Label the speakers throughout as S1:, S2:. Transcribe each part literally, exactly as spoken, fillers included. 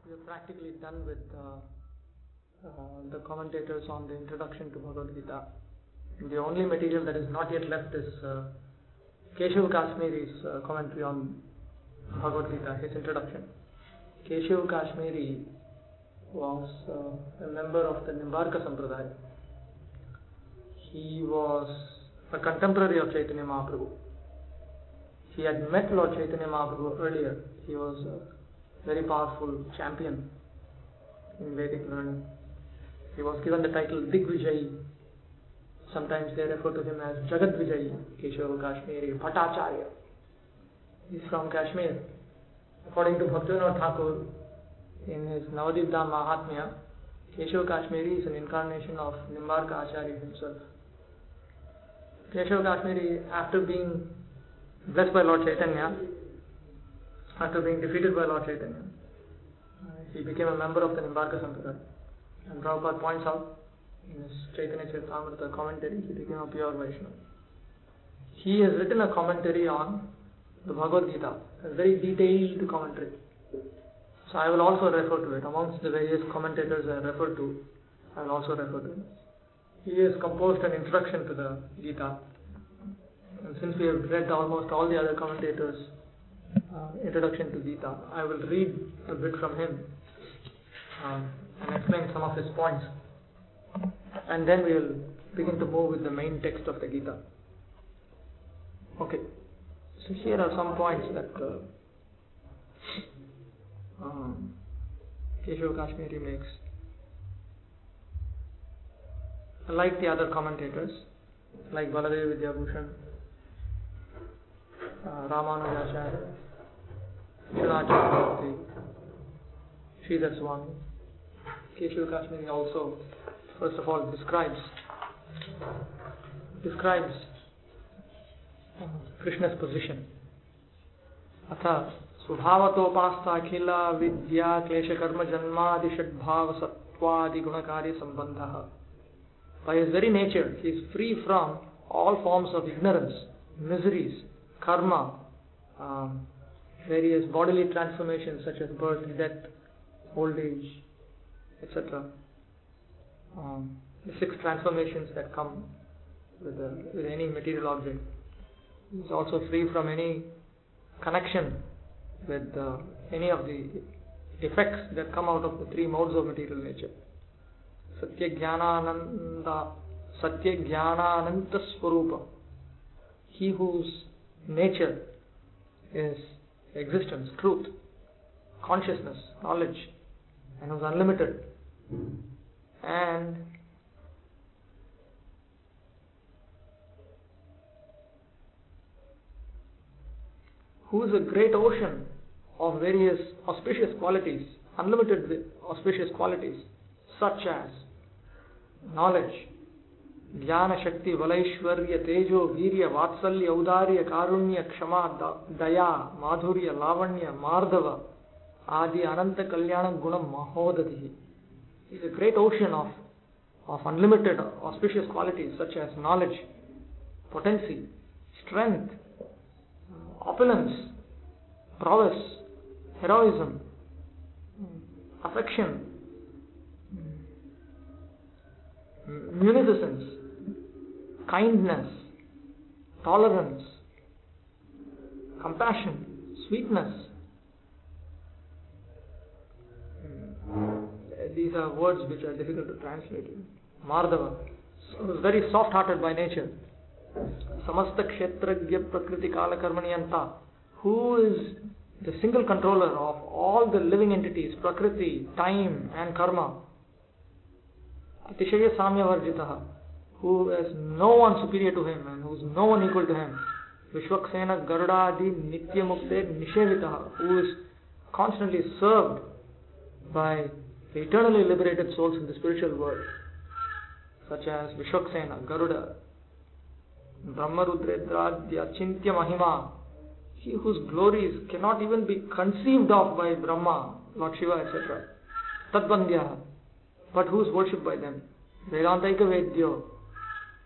S1: we are practically done with uh, uh, the commentators on the introduction to Bhagavad Gita. The only material that is not yet left is uh, Keshav Kashmiri's uh, commentary on Bhagavad Gita, his introduction. Keshav Kashmiri was uh, a member of the Nimbarka Sampradaya. He was a contemporary of Chaitanya Mahaprabhu. He had met Lord Chaitanya Mahaprabhu earlier. He was a very powerful champion in Vedic learning. He was given the title Digvijayi. Sometimes they refer to him as Jagat Vijayi, Keshav Kashmiri, Bhattacharya. He is from Kashmir. According to Bhaktivinoda Thakur, in his Navadip Dham Mahatmya, Keshav Kashmiri is an incarnation of Nimbarka Acharya himself. Keshav Kashmiri, after being blessed by Lord Chaitanya, after being defeated by Lord Chaitanya, he became a member of the Nimbarka Sampradaya. And Prabhupada points out in his Chaitanya Charitamrita commentary, he became a pure Vaishnava. He has written a commentary on the Bhagavad Gita, a very detailed commentary. So I will also refer to it. Amongst the various commentators I refer to, I will also refer to it. He has composed an introduction to the Gita. And since we have read almost all the other commentators' uh, introduction to Gita, I will read a bit from him um, and explain some of his points. And then we will begin to move with the main text of the Gita. Okay. So here are some points that uh, um, Keshav Kashmiri makes. Like the other commentators, like Baladev Vidyabhushan, uh, Ramanujacharya, Srinacharya, Sridhar Swami, Keshav Kashmiri also, first of all, describes describes uh, Krishna's position. Atha Subhavatopasta Akhila Vidya Klesha Karma Janmadi Shadbhava Sattvadi Gunakari Sambandha. By his very nature, he is free from all forms of ignorance, miseries, karma, um, various bodily transformations such as birth, death, old age, et cetera. Um, the six transformations that come with, a, with any material object. He is also free from any connection with uh, any of the effects that come out of the three modes of material nature. Satya Jnanananda, Satya Jnanananta Swarupa. He whose nature is existence, truth, consciousness, knowledge, and who is unlimited. And who is a great ocean of various auspicious qualities, unlimited with auspicious qualities, such as knowledge, Jnana Shakti, Valaishwarya, Tejo, Virya, Vatsalya, Audarya, Karunya, Kshama, Daya, Madhurya, Lavanya, Mardava, Adi, Ananta Kalyana Gunam Mahodati. He is a great ocean of, of unlimited auspicious qualities such as knowledge, potency, strength, opulence, prowess, heroism, affection, munificence, kindness, tolerance, compassion, sweetness. These are words which are difficult to translate. Mardava, so very soft-hearted by nature. Samasta Kshetragya Prakriti Kala Karmaniyanta, who is the single controller of all the living entities, Prakriti, time and karma. Atishaya Samya Varjitaha, who has no one superior to him and who is no one equal to him. Vishwaksena Garudadi Nitya Mukte Nishevitaha, who is constantly served by the eternally liberated souls in the spiritual world, such as Vishwaksena, Garuda, Brahmarudredradya Chintya Mahima, he whose glories cannot even be conceived of by Brahma, Lord Shiva, et cetera. Tadbandhya, but who is worshipped by them. Vedantaika Vedyo,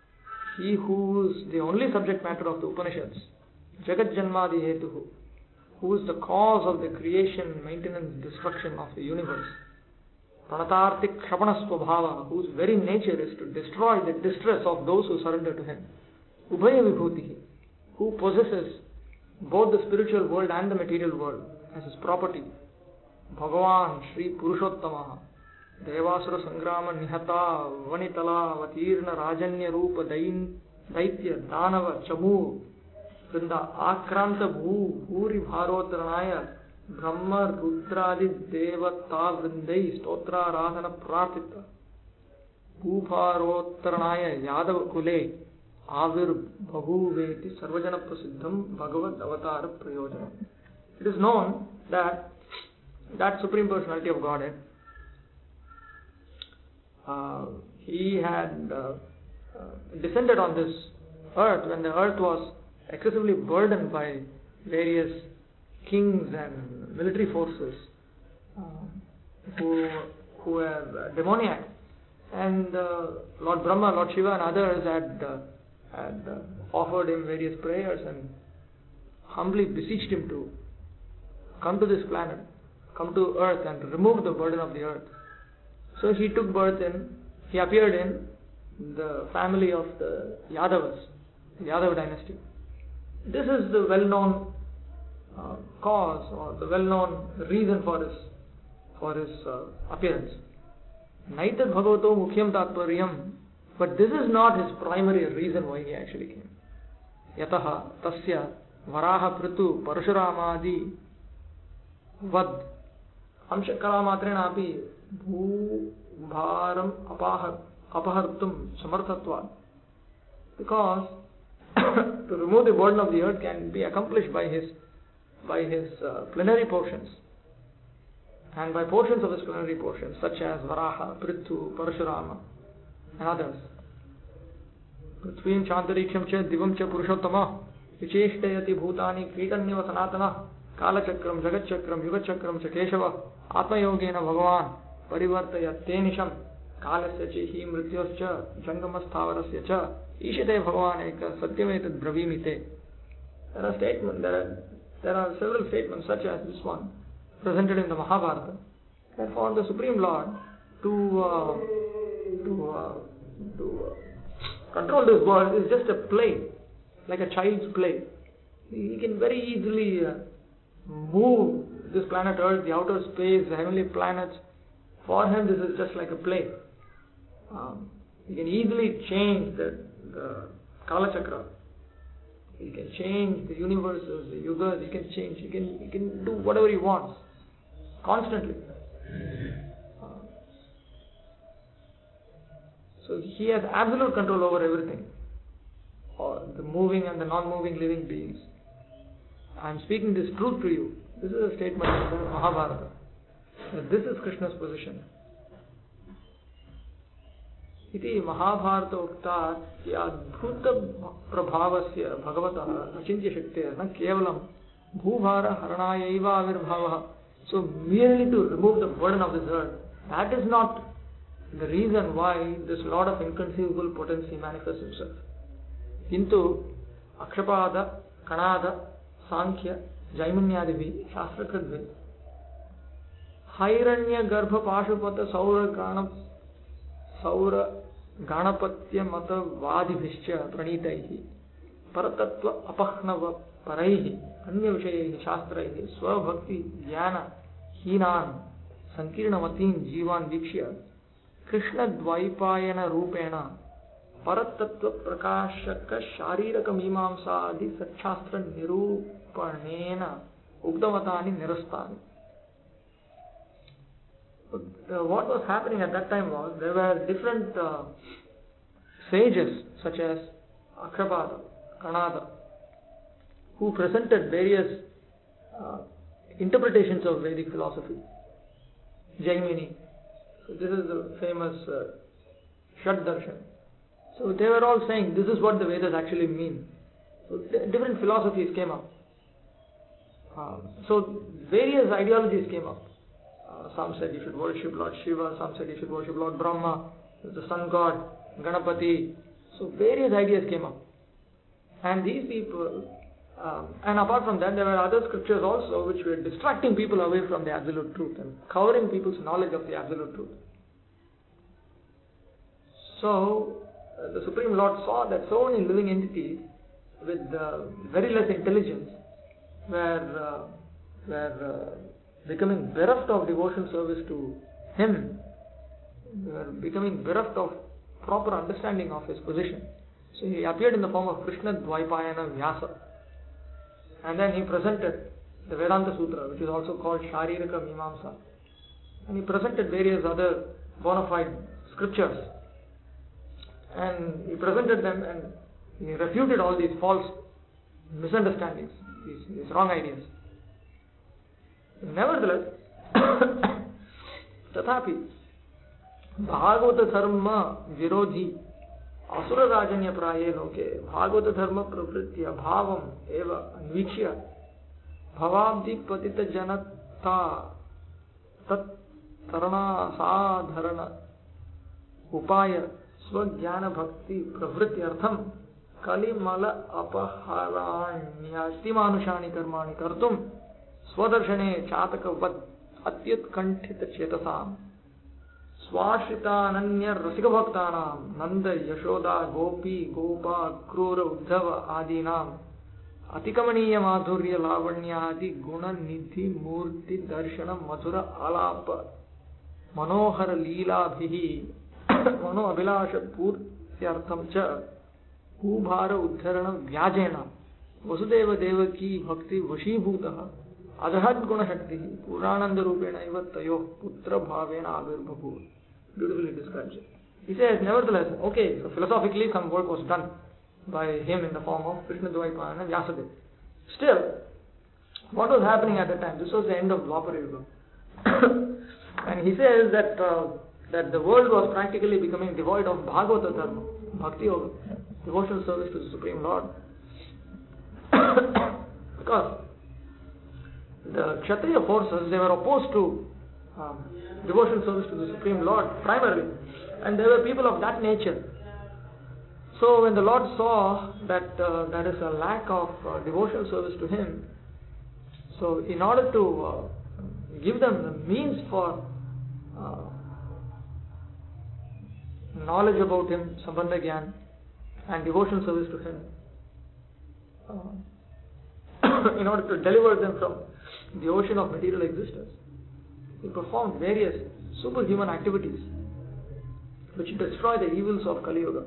S1: he who is the only subject matter of the Upanishads. Jagat Janmadi Hetuhu, who is the cause of the creation, maintenance, destruction of the universe. Pranatartik Kshapanasvabhava, whose very nature is to destroy the distress of those who surrender to him. Ubhaya Vibhutihi, who possesses both the spiritual world and the material world as his property. Bhagavan Sri Purushottamaha, Devasura Sangrama Nihata Vanitala Vatirna Rajanya Rupa Dain Daitya Danava Chamu Vrinda Akranta Bhu Bhuri Bharotranaya Brahma Rudradi Devata Vrindai Stotra Radhana Pratita Bhubharotranaya Yadav Kule Avir Bhahu Veti Sarvajana Prasiddham Bhagavad Avatar Prayojana. It is known that that Supreme Personality of Godhead, uh, he had uh, uh, descended on this earth when the earth was excessively burdened by various kings and military forces uh, who, who were demoniac. And uh, Lord Brahma, Lord Shiva and others had, uh, had uh, offered him various prayers and humbly beseeched him to come to this planet, come to earth and remove the burden of the earth. So he took birth in, he appeared in the family of the Yadavas, the Yadav dynasty. This is the well-known uh, cause or the well-known reason for his, for his uh, appearance. Naitad Bhagavato Mukhyam Tatparyam, but this is not his primary reason why he actually came. Yataha Tasya Varaha Pritu Parashuramadi Vad Amshakala Matrena Api Bhu Bharam Apahartum Samarthatva. Because to remove the burden of the earth can be accomplished by his by his uh, plenary portions and by portions of his plenary portions such as Varaha, Prithu, Parashurama and others. Prithvim Chantariksham Cha Divam Cha Purushottama Vicheshtayati Bhutani Kitanyava Sanatana Kalachakram Jagatchakram Yugachakram Cha Keshava Atmayogena Bhagavan Parivartaya Tenisham Kalasya Chehi Mrityoscha Jangamasthavarasya Cha Ishate Bhagavan Eka Satyametad Bravimite. There are statements, there are, there are several statements such as this one presented in the Mahabharata. And for the Supreme Lord to uh, to uh, to uh, control this world is just a play, like a child's play. He can very easily uh, move this planet Earth, the outer space, the heavenly planets. For him, this is just like a play. Um, he can easily change the, the Kala Chakra. He can change the universes, the yugas. He can change. He can. He can do whatever he wants, constantly. Uh, so he has absolute control over everything, or the moving and the non-moving living beings. I am speaking this truth to you. This is a statement in the Mahabharata. This is Krishna's position. Iti Mahabharata ukta ki adbhuta prabhavasya bhagavata achintya shaktiya na kevalam bhuvara haranayaiva avirbhavaha. So merely to remove the burden of this earth, that is not the reason why this Lord of inconceivable potency manifests himself. Kintu Akshapada, Kanada, Sankhya, Jaimunyadivi, Shastrakradvi, Hairanya Garbha Pashupata Saura Gana Saura Ganapatya Mata Vadibhischa Pranitaihi Paratatva Apahnava Paraihi Anya Vishayehi Shastraihi Swabhakti Jnana Hinan Sankirnamatin Jivan Vikshya Krishna Dvaipayana Rupena Paratatva Prakashaka Shariraka Mimamsa Adi Satshastra Nirupanena Ugdavatani Nirastani. But, uh, what was happening at that time was there were different uh, sages such as Akshapada, Kanada, who presented various uh, interpretations of Vedic philosophy. Jaimini, so this is the famous uh, Shad Darshan. So they were all saying this is what the Vedas actually mean. So different philosophies came up. Uh, so various ideologies came up. Uh, some said you should worship Lord Shiva, some said you should worship Lord Brahma, the sun god, Ganapati. So various ideas came up. And these people Um, and apart from that, there were other scriptures also which were distracting people away from the absolute truth and covering people's knowledge of the absolute truth. So, uh, the Supreme Lord saw that so many living entities with uh, very less intelligence were, uh, were uh, becoming bereft of devotion service to Him, were becoming bereft of proper understanding of His position. So He appeared in the form of Krishna Dvaipayana Vyasa. And then He presented the Vedanta Sutra, which is also called Sharirika Mimamsa. And He presented various other bona fide scriptures. And He presented them and He refuted all these false misunderstandings, these, these wrong ideas. Nevertheless, Tathapi, Bhagavata Dharma Virodhi Asura Rajanya Praye Loke Bhagavata Dharma Pravritya Bhavam Eva Anvikshya Bhavabdi Patita Janata Tat Tarana Sadharana Upaya Swajnana Bhakti Pravrityartham Kalimala Apaharanyasti Manushani Karmani Kartum Swadarshane Chataka Atyat Kantita Chetasam Swashitananya Rasika Bhaktanam Nanda Yashoda Gopi Gopa Krura Uddhava Adinam Atikamaniya Madhurya Lavanyadi Guna Nidhi Murti Darshana Madhura Alapa Manohara Leela Bhihi Mano Abhilasha Purtyartham Cha Ubhara Uddharana Vyajena Vasudeva Devaki Bhakti Vashibhutaha Adhat Guna Shakti Purananda Rupena Ivatayo Putra Bhavena Avirbhavu. Beautifully describes it. He says, nevertheless, okay, so philosophically some work was done by him in the form of Krishna Dvaipayana and Vyasadeva. Still, what was happening at that time? This was the end of Dwapara Yuga. And he says that uh, that the world was practically becoming devoid of Bhagavata Dharma, Bhakti Yoga, devotional service to the Supreme Lord. Because the Kshatriya forces, they were opposed to um, devotional service to the Supreme Lord primarily, and there were people of that nature. So when the Lord saw that uh, there is a lack of uh, devotional service to Him, so in order to uh, give them the means for uh, knowledge about Him, Sambandha Gyan, and devotional service to Him, uh, in order to deliver them from the ocean of material existence, He performed various superhuman activities which destroy the evils of Kali Yuga.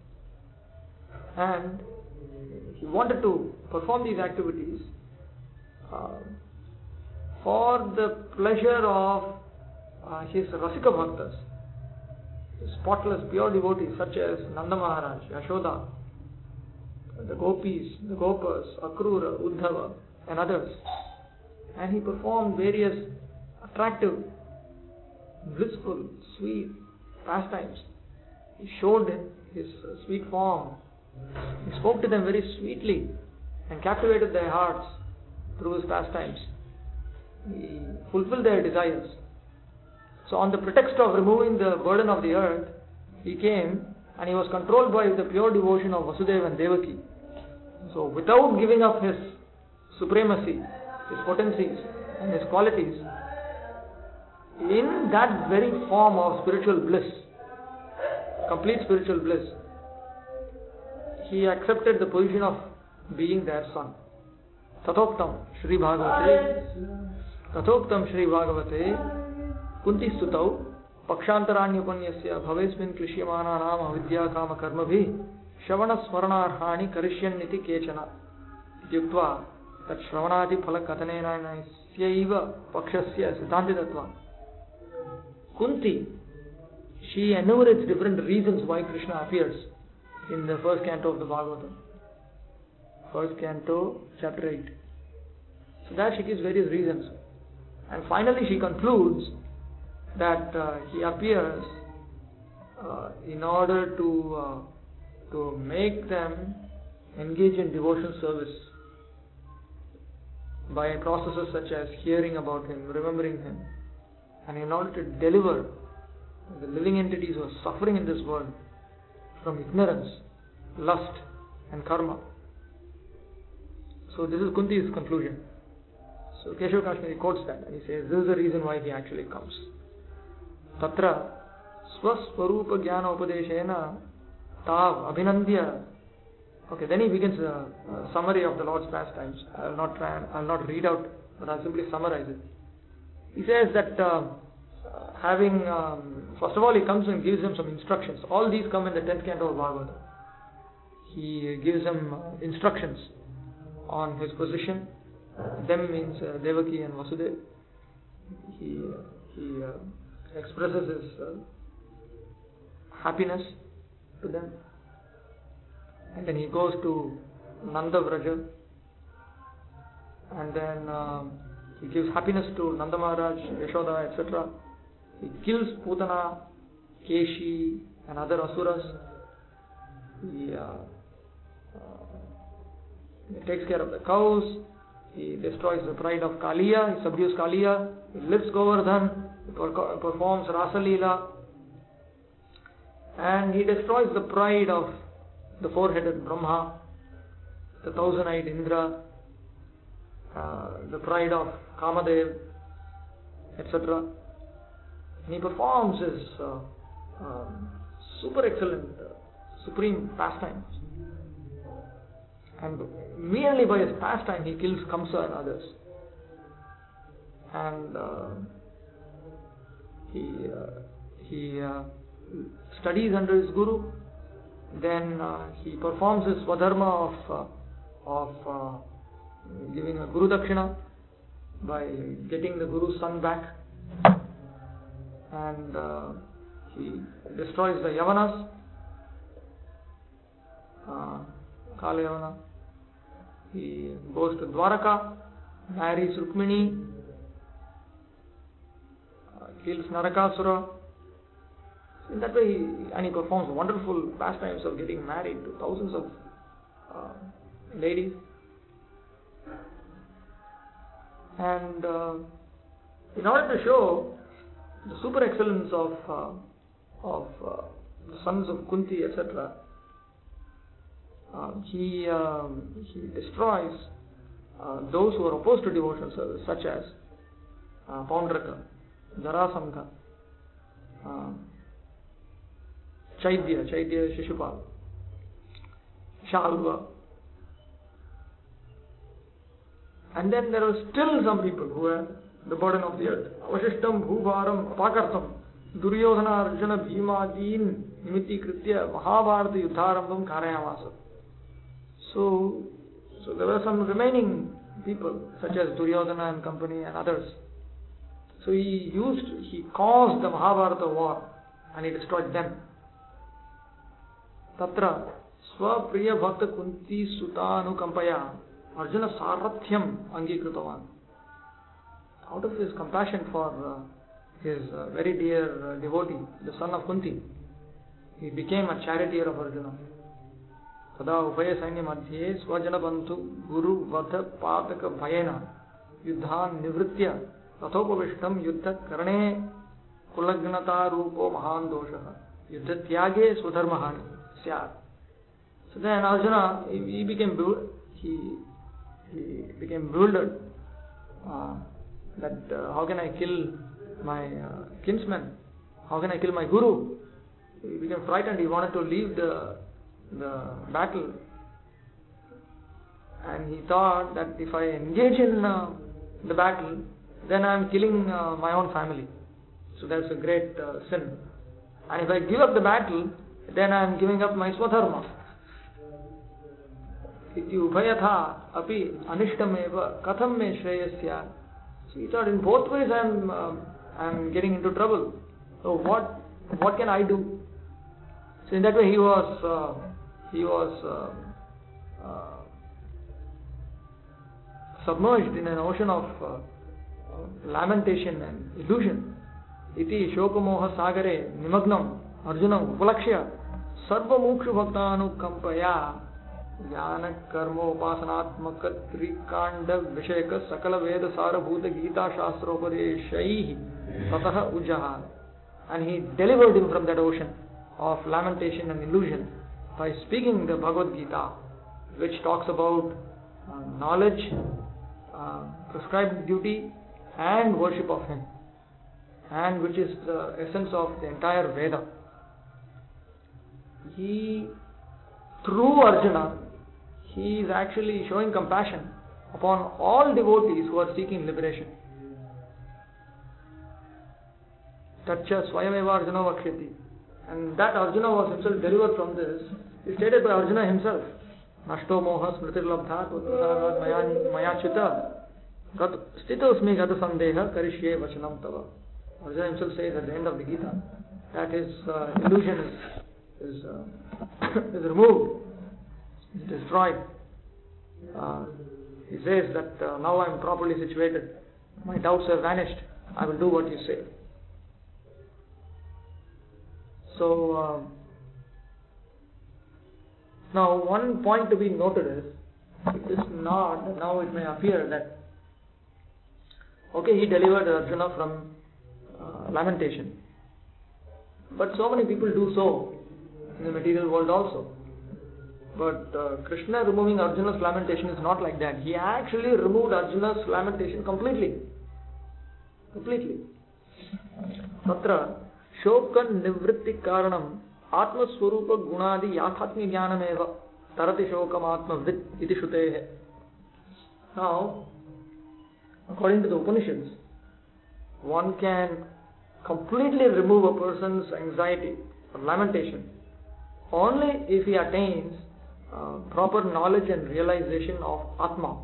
S1: And He wanted to perform these activities uh, for the pleasure of uh, His Rasika Bhaktas, spotless, pure devotees such as Nanda Maharaj, Yashoda, the Gopis, the Gopas, Akrura, Uddhava, and others. And He performed various attractive, blissful, sweet pastimes. He showed His sweet form. He spoke to them very sweetly and captivated their hearts through His pastimes. He fulfilled their desires. So on the pretext of removing the burden of the earth, He came and He was controlled by the pure devotion of Vasudeva and Devaki. So without giving up His supremacy, His potencies and His qualities, in that very form of spiritual bliss, complete spiritual bliss, He accepted the position of being their son. Tathoktam Shri Bhagavate Tathoktam Shri Bhagavate Kunti Sutau Pakshantaranyapanyasya Bhavesmin Krishyamana Nama Vidya Kama Karmabhi Shavana Smaranarhani Karishyaniti Kechana Yuktva Tat Shravanati Phala Katanena Syaiva Pakshasya Siddhanti Tattva. Kunti, she enumerates different reasons why Krishna appears in the first canto of the Bhagavatam. First canto, chapter eight. So there she gives various reasons. And finally she concludes that uh, He appears uh, in order to, uh, to make them engage in devotional service by processes such as hearing about Him, remembering Him, and in order to deliver the living entities who are suffering in this world from ignorance, lust and karma. So this is Kunti's conclusion. So Keshav Kashmiri quotes that and he says this is the reason why he actually comes. Tatra swaswarupa jnana upadeshena tav abhinandya. Okay, then he begins a, a summary of the Lord's pastimes. I will not try and I will not read out, but I will simply summarize it. He says that uh, having, um, first of all, he comes and gives him some instructions. All these come in the tenth canto of Bhagavata. He gives him uh, instructions on his position. Them means uh, Devaki and Vasudeva. He, uh, he uh, expresses his uh, happiness to them. And then he goes to Nanda Vraja. And then uh, he gives happiness to Nanda Maharaj, Yashoda, et cetera. He kills Putana, Keshi, and other asuras. He, uh, uh, he takes care of the cows. He destroys the pride of Kaliya. He subdues Kaliya. He lifts Govardhan. He per- performs Rasa Leela. And he destroys the pride of the four-headed Brahma, the thousand-eyed Indra, uh, the pride of Kamadev, et cetera. And he performs his uh, uh, super excellent, uh, supreme pastimes. And merely by his pastime he kills Kamsa and others. And uh, he uh, he uh, studies under his guru. Then uh, he performs his swadharma of uh, of uh, giving a Guru Dakshina by getting the Guru's son back, and uh, he destroys the Yavanas, uh, Kala Yavana. He goes to Dwaraka, marries Rukmini, uh, kills Narakasura. In that way, he, and he performs wonderful pastimes of getting married to thousands of uh, ladies. And uh, in order to show the super excellence of uh, of uh, the sons of Kunti, et cetera, uh, he um, he destroys uh, those who are opposed to devotional service, such as uh, Paundraka, Jarasandha, uh, Chaitya, Chaitya Shishupal, Shalva. And then there are still some people who have the burden of the earth. Avashishtam Bhuvaram Apakartam Duryodhana Arjuna Bhima Deen Nimitti Kritya Mahabharata Yudharambam Karayamasa. So, so there were some remaining people such as Duryodhana and company and others. So he used, he caused the Mahabharata war and he destroyed them. Tatra Swapriya Bhakta Kunti Sutanukampaya Arjuna Sarathyam Angikritavan. Out of his compassion for uh, his uh, very dear uh, devotee, the son of Kunti, he became a charioteer of Arjuna. Tada Upaya Sainya Madhye Swajana Bandhu Guru Vadha Pataka Bhayena Yuddhan Nivritya Tathopavishtam Yuddha Karane Kulagnata Rupo Mahan Doshaha Yuddha Tyage Swadharmahani Syar. So then Arjuna, he, he became he he became bewildered uh, that uh, how can I kill my uh, kinsman? How can I kill my guru? He became frightened. He wanted to leave the the battle, and he thought that if I engage in uh, the battle, then I am killing uh, my own family. So that's a great uh, sin. And if I give up the battle, then I am giving up my swadharma. Iti ubhayatha api anishtameva katham me shreyasya. So he thought in both ways I am uh, I am getting into trouble. So what what can I do? So in that way he was uh, he was uh, uh, submerged in an ocean of uh, lamentation and illusion. Iti shokamoha sagare nimagnam arjunam upalakshya sarva mukshu bhaktanukampaya jnana karma upasanatmaka trikanda vishayaka sakala veda sarabhuta gita shastropadeshaihi tataha ujaha. And he delivered him from that ocean of lamentation and illusion by speaking the Bhagavad Gita, which talks about uh, knowledge, uh, prescribed duty, and worship of Him, and which is the essence of the entire Veda. He, through Arjuna, he is actually showing compassion upon all devotees who are seeking liberation. Tacha Swayameva Arjuna Vakshati. And that Arjuna was himself delivered from this is stated by Arjuna himself. Nashto moha smritir labdha kutravad mayachita gat stitosmi gata sandeha karishye vachanam tava. Arjuna himself says at the end of the Gita that his uh, illusion is is, uh, is removed, is destroyed. Uh, he says that uh, now I am properly situated, my doubts have vanished, I will do what you say. So, um, now one point to be noted is, it is not, now it may appear that, okay, he delivered Arjuna from uh, lamentation, but so many people do so in the material world also. But uh, Krishna removing Arjuna's lamentation is not like that. He actually removed Arjuna's lamentation completely. Completely. Tatra Shoka Nivritti Karanam Atma Swarupa Gunadi Yathatmi Jnanameva Tarati Shokam Atma Vrit Iti Shutehe. Now, according to the Upanishads, one can completely remove a person's anxiety or lamentation only if he attains uh, proper knowledge and realization of Atma.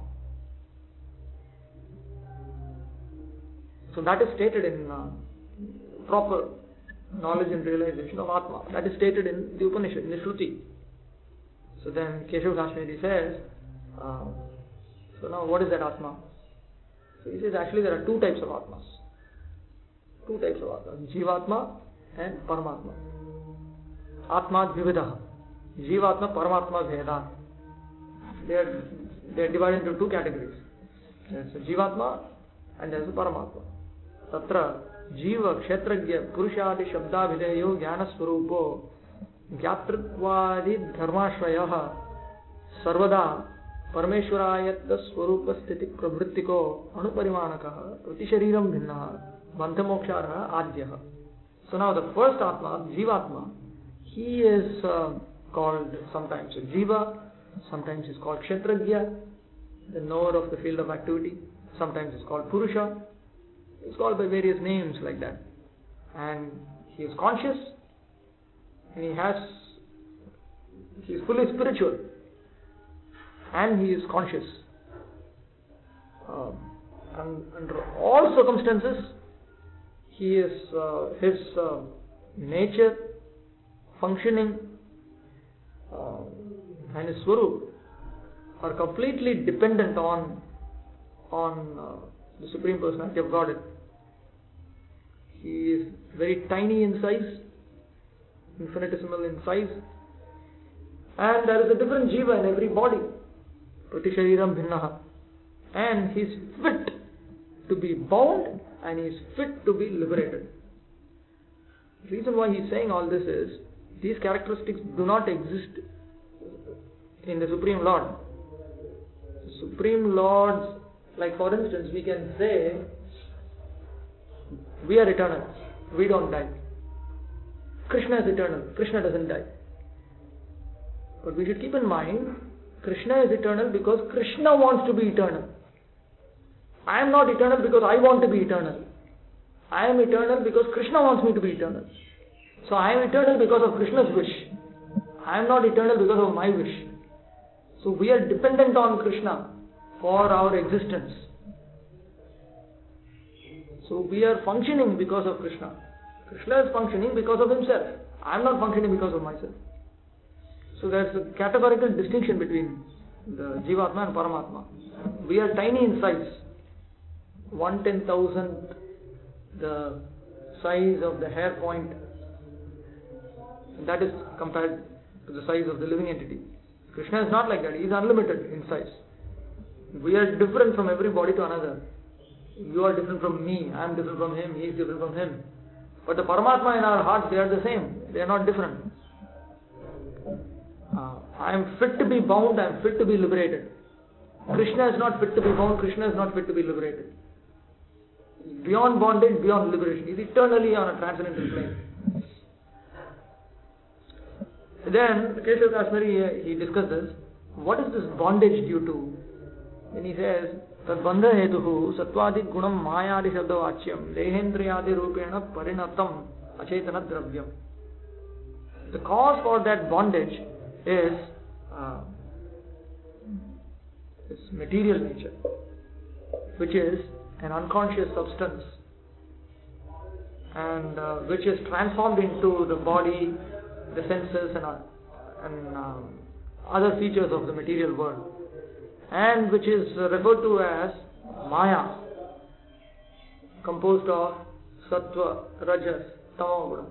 S1: So that is stated in uh, proper knowledge and realization of Atma. That is stated in the Upanishad, in the Shruti. So then Keshav Kashmiri says, uh, so now what is that Atma? So he says actually there are two types of Atmas. Two types of Atmas, Jivatma and Paramatma. Atma Dvividaha. Jivatma, Paramatma Veda. They are, they are divided into two categories. There is a Jivatma and there is a Paramatma. Tatra Jiva Kshetragya Purushadi Shabda Videyo Jnana Swarupo Gyatritwadi Dharmashrayaha Sarvada Parameshwarayatya Swarupa Sthiti Pravrittiko Anuparimanakaha Pratishariram Bhinnaha Banthamoksharaha Adhyaha. So now the first Atma, Jivatma, he is uh, called sometimes Jiva, sometimes he is called Kshetragya, the knower of the field of activity, sometimes he is called Purusha. He is called by various names like that. And he is conscious, and he has, he is fully spiritual, and he is conscious. Uh, and under all circumstances, he is, uh, his uh, nature, functioning, uh, and his swarup are completely dependent on on uh, the Supreme Personality of Godhead. He is very tiny in size, infinitesimal in size, and there is a different jiva in every body. Pratishariram Bhinnaha. And he is fit to be bound and he is fit to be liberated. The reason why he is saying all this is, these characteristics do not exist in the Supreme Lord. The Supreme Lord's, like for instance, we can say, we are eternal, we don't die. Krishna is eternal, Krishna doesn't die. But we should keep in mind, Krishna is eternal because Krishna wants to be eternal. I am not eternal because I want to be eternal. I am eternal because Krishna wants me to be eternal. So I am eternal because of Krishna's wish. I am not eternal because of my wish. So we are dependent on Krishna for our existence. So we are functioning because of Krishna. Krishna is functioning because of himself. I am not functioning because of myself. So there is a categorical distinction between the Jivatma and Paramatma. We are tiny in size. One ten thousandth the size of the hair point. That is compared to the size of the living entity. Krishna is not like that. He is unlimited in size. We are different from every body to another. You are different from me. I am different from him. He is different from him. But the Paramatma in our hearts, they are the same. They are not different. Uh, I am fit to be bound. I am fit to be liberated. Krishna is not fit to be bound, Krishna is not fit to be liberated. Beyond bondage, beyond liberation. He is eternally on a transcendental plane. Then Keshav Kashmiri, he discussed this. What is this bondage due to? Then he says, Tad bandha hetuhu satvadi gunam mayadi shabdavachyam dehendriyadi rupena parinatam achetana dravyam. The cause for that bondage is uh, its material nature, which is an unconscious substance and uh, which is transformed into the body, the senses and, uh, and um, other features of the material world, and which is referred to as Maya, composed of Sattva, Rajas, Tamo.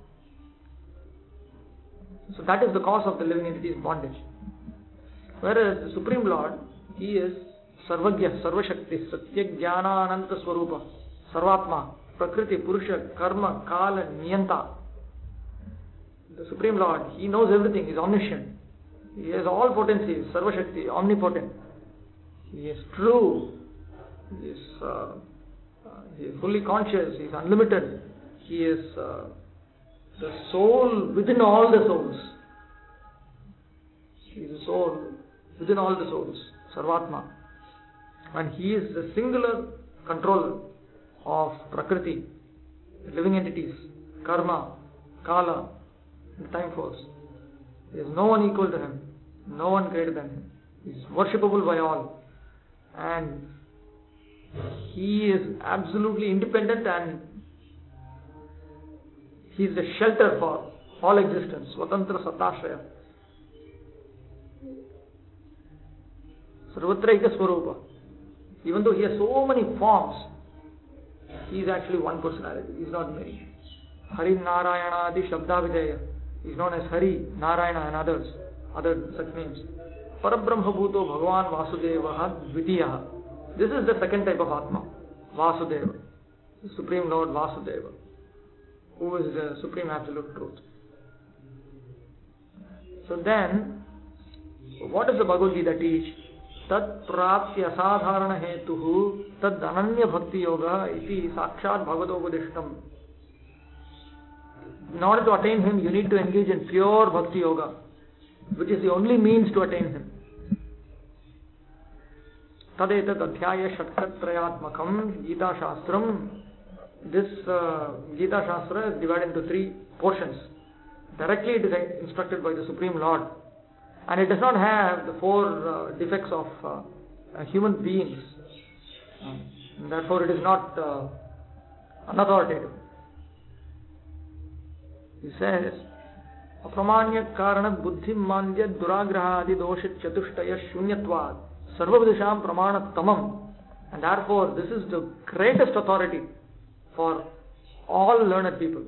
S1: So that is the cause of the living entity's bondage. Whereas the Supreme Lord, He is Sarvagya, Sarvashakti, Satya Jnana Ananta Swarupa, Sarvatma, Prakriti, Purusha, Karma, Kala, Niyanta. The Supreme Lord, He knows everything, He is omniscient. He has all potencies, Sarvashakti, omnipotent. He is true. He is, uh, uh, he is fully conscious. He is unlimited. He is uh, the soul within all the souls. He is the soul within all the souls, Sarvatma. And He is the singular controller of Prakriti, living entities, Karma, Kala, and time force. There is no one equal to Him, no one greater than Him. He is worshipable by all. And He is absolutely independent, and He is the shelter for all existence, Swatantra Sattashraya. Sarvatraika Swarupa. Even though He has so many forms, He is actually one personality. He is not many. Hari Narayana Adi Shabdavideya. He is known as Hari, Narayana and others, other such names. Parabrahma Bhuto Bhagavan Vasudevaha Dvitiyaha. This is the second type of Atma, Vasudeva, the Supreme Lord Vasudeva, who is the Supreme Absolute Truth. So then, what does the Bhagavad Gita teach? Tat prapti asadharana hetuhu tad ananya bhakti yoga iti sakshat bhagavadopodishtam. In order to attain Him, you need to engage in pure bhakti yoga, which is the only means to attain Him. Tadetat adhyaya shatkatrayatmakam Gita Shastram. This uh, Gita Shastra is divided into three portions. Directly it is instructed by the Supreme Lord. And it does not have the four uh, defects of uh, uh, human beings. And therefore it is not uh, unauthoritative. He says, Apramanya karanat buddhim mandya duragraha adi doshit chatushtaya shunyatvad sarvabhidisham pramanat tamam. And therefore this is the greatest authority for all learned people.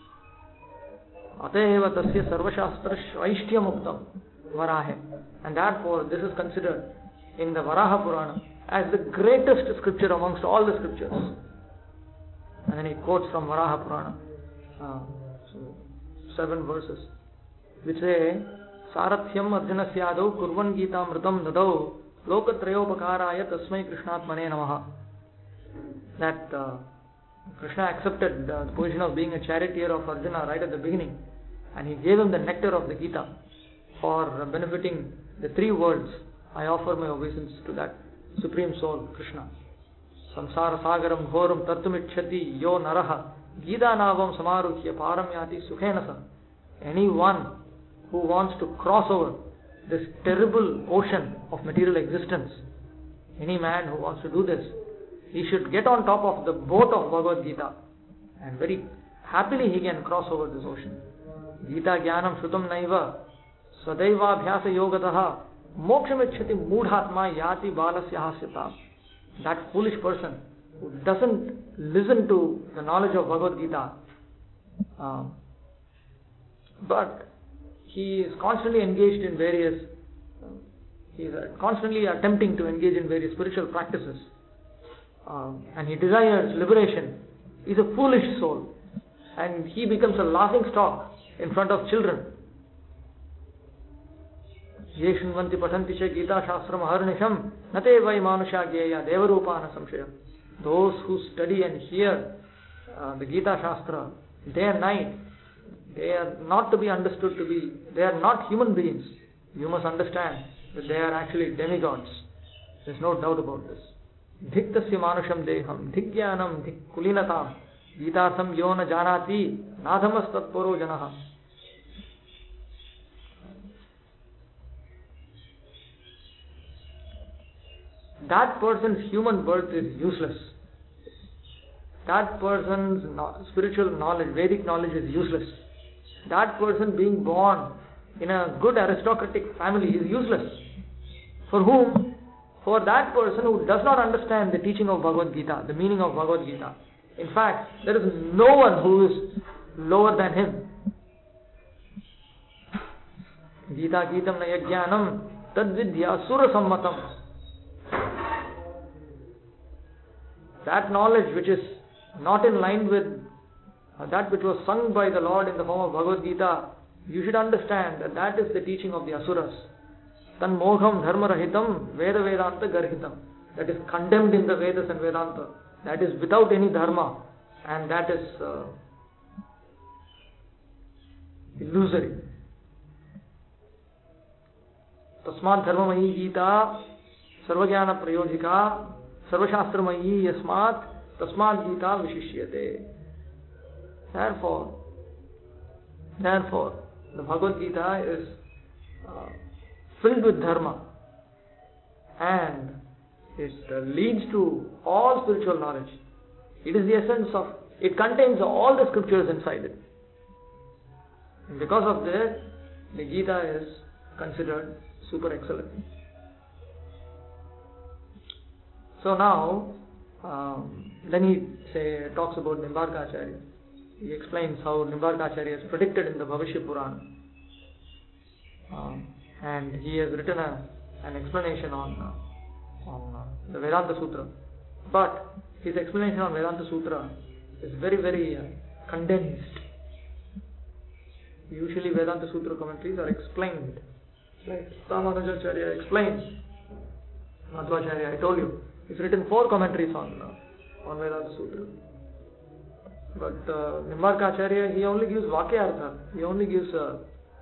S1: Ateva tasya sarvashastra shvaishtyam uktam varahe. And therefore this is considered in the Varaha Purana as the greatest scripture amongst all the scriptures. And then he quotes from Varaha Purana. Uh, so seven verses which say Sarathyam Arjuna Syadau Kurvan Gita Mritam Dadau Lokatrayopakaraya Tasmai Krishnatmane Namaha. That uh, Krishna accepted uh, the position of being a charioteer of Arjuna right at the beginning, and he gave him the nectar of the Gita for benefiting the three worlds. I offer my obeisance to that Supreme Soul, Krishna. Samsara Sagaram Ghoram Tartumicchati Yo Naraha Gita Navam Samarukhya Paramyati Sukhenasa. Anyone who wants to cross over this terrible ocean of material existence, any man who wants to do this, he should get on top of the boat of Bhagavad Gita, and very happily he can cross over this ocean. Gita Jnanam Shrutam Naiva Sadaiva Abhyasa Yogataha Mokshamichhati Moodhatma Yati Balasya Hasyata. That foolish person who doesn't listen to the knowledge of Bhagavad Gita, um, but he is constantly engaged in various, uh, he is uh, constantly attempting to engage in various spiritual practices, uh, and he desires liberation. He is a foolish soul, and he becomes a laughing stock in front of children. Ye shunvanti pathanti cha Gita Shastram aharnisham nate vai manusha gyeya devarupana samshaya. Those who study and hear uh, the Gita Shastra day and night, they are not to be understood to be, they are not human beings. You must understand that they are actually demigods. There is no doubt about this. Dhiktasya manusham deham, dhikyanam, dhikkulinatam, Gitasam yona janati, nadhamas tatporo janaha. That person's human birth is useless. That person's spiritual knowledge, Vedic knowledge is useless. That person being born in a good aristocratic family is useless. For whom? For that person who does not understand the teaching of Bhagavad Gita, the meaning of Bhagavad Gita. In fact, there is no one who is lower than him. Gita Gitam na yajnanam tadvidya sura sammatam. That knowledge which is not in line with uh, that which was sung by the Lord in the form of Bhagavad Gita, you should understand that that is the teaching of the Asuras. Tan mogham dharma rahitam veda vedanta garhitam. That is condemned in the Vedas and Vedanta. That is without any dharma, and that is uh, illusory. Tasmat dharmamayi Gita sarvajnana prayojika sarvashastramayi yasmat tasmat Gita vishishyate. Therefore, therefore, the Bhagavad Gita is uh, filled with dharma, and it uh, leads to all spiritual knowledge. It is the essence of, it contains all the scriptures inside it. And because of this, the Gita is considered super excellent. So now, um, then he say, talks about Nimbarkacharya. He explains how Nimbarkacharya is predicted in the Bhavishya Purana. Um, and he has written a, an explanation on uh, on uh, the Vedanta Sutra. But his explanation on Vedanta Sutra is very, very uh, condensed. Usually Vedanta Sutra commentaries are explained. Like Ramanujacharya explains. Madhvacharya, I told you, he's written four commentaries on uh, on Vedanta Sutra. But uh, Nimbarkacharya, he only gives Vakyartha. He only gives uh,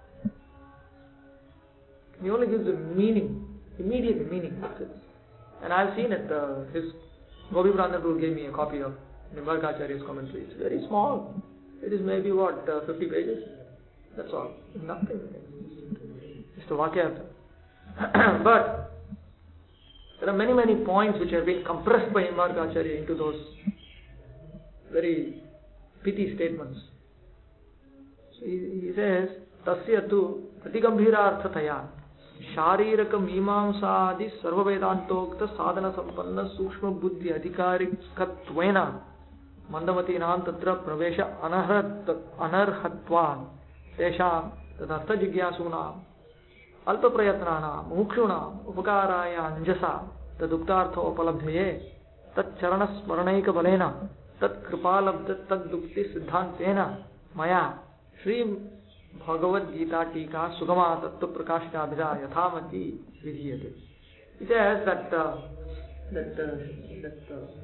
S1: he only gives the meaning, immediate meaning. That's it. And I've seen it. Uh, his Gopi Pranadhur gave me a copy of Nimbarkacharya's commentary. It's very small. It is maybe what uh, fifty pages. That's all. Nothing. Just a Vakyartha. But there are many, many points which have been compressed by Nimbarkacharya into those very pithy statements. So he, he says, Tasya tu pratigambhira arthataya shariraka mimamsadi sarva vedantokta sadhana sampanna sukshma buddhi adhikarikatvena mandamatinam tatra pravesha anarhatvan tesham tadartha jigyasunam alpa prayatnanam mukshunam upakaraya anjasa taduktartha upalabdhaye tat charana smaranaika balena tat kripalabdha tad dukti siddhantena maya Shri Bhagavad Gita Tika Sugama Tattva Prakashita Abhida Yathamati Vidhiyate. It says that uh, that uh, that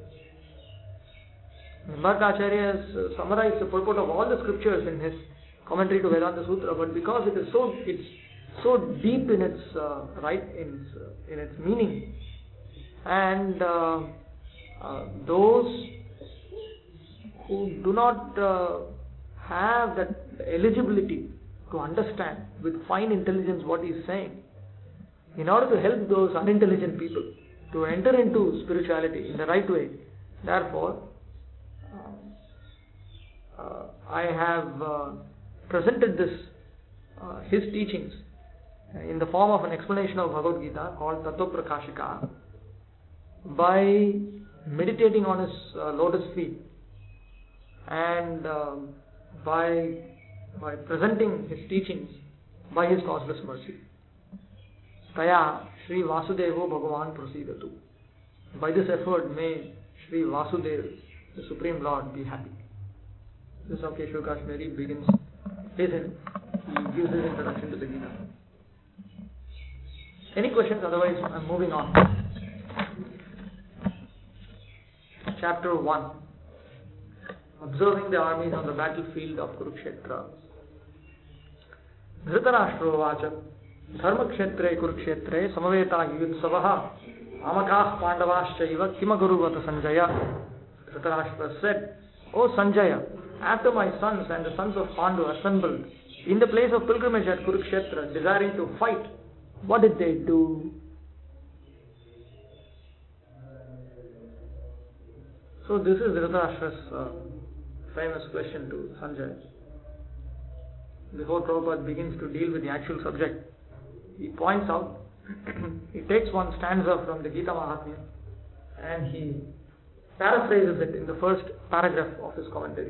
S1: uh, Nimbarkacharya has uh, summarized the purport of all the scriptures in his commentary to Vedanta Sutra, but because it is so it's so deep in its uh, right in its, uh, in its meaning, and uh, uh, those who do not uh, have that eligibility to understand with fine intelligence what he is saying, in order to help those unintelligent people to enter into spirituality in the right way. Therefore, uh, uh, I have uh, presented this, uh, his teachings in the form of an explanation of Bhagavad Gita called Tattva Prakashika, by meditating on his uh, lotus feet and uh, by by presenting his teachings by his causeless mercy. Taya Shri Vasudevo Bhagavan Prasidatu. By this effort may Shri Vasudeva, the Supreme Lord, be happy. This is how Keshav Kashmiri begins his, he gives his introduction to the Gita. Any questions? Otherwise, I'm moving on. Chapter one. Observing the armies on the battlefield of Kurukshetra. Dhritarashtra vacha dharmakshetre kurukshetre samaveta yutsavaha amakah pandavaschaiva kimakuruvata Sanjaya. Dhritarashtra said, O Sanjaya, after my sons and the sons of Pandu assembled in the place of pilgrimage at Kurukshetra, desiring to fight, what did they do? So this is Dhritarashtra's uh, famous question to Sanjaya. Before Prabhupada begins to deal with the actual subject, he points out, he takes one stanza from the Gita Mahatmya and he paraphrases it in the first paragraph of his commentary.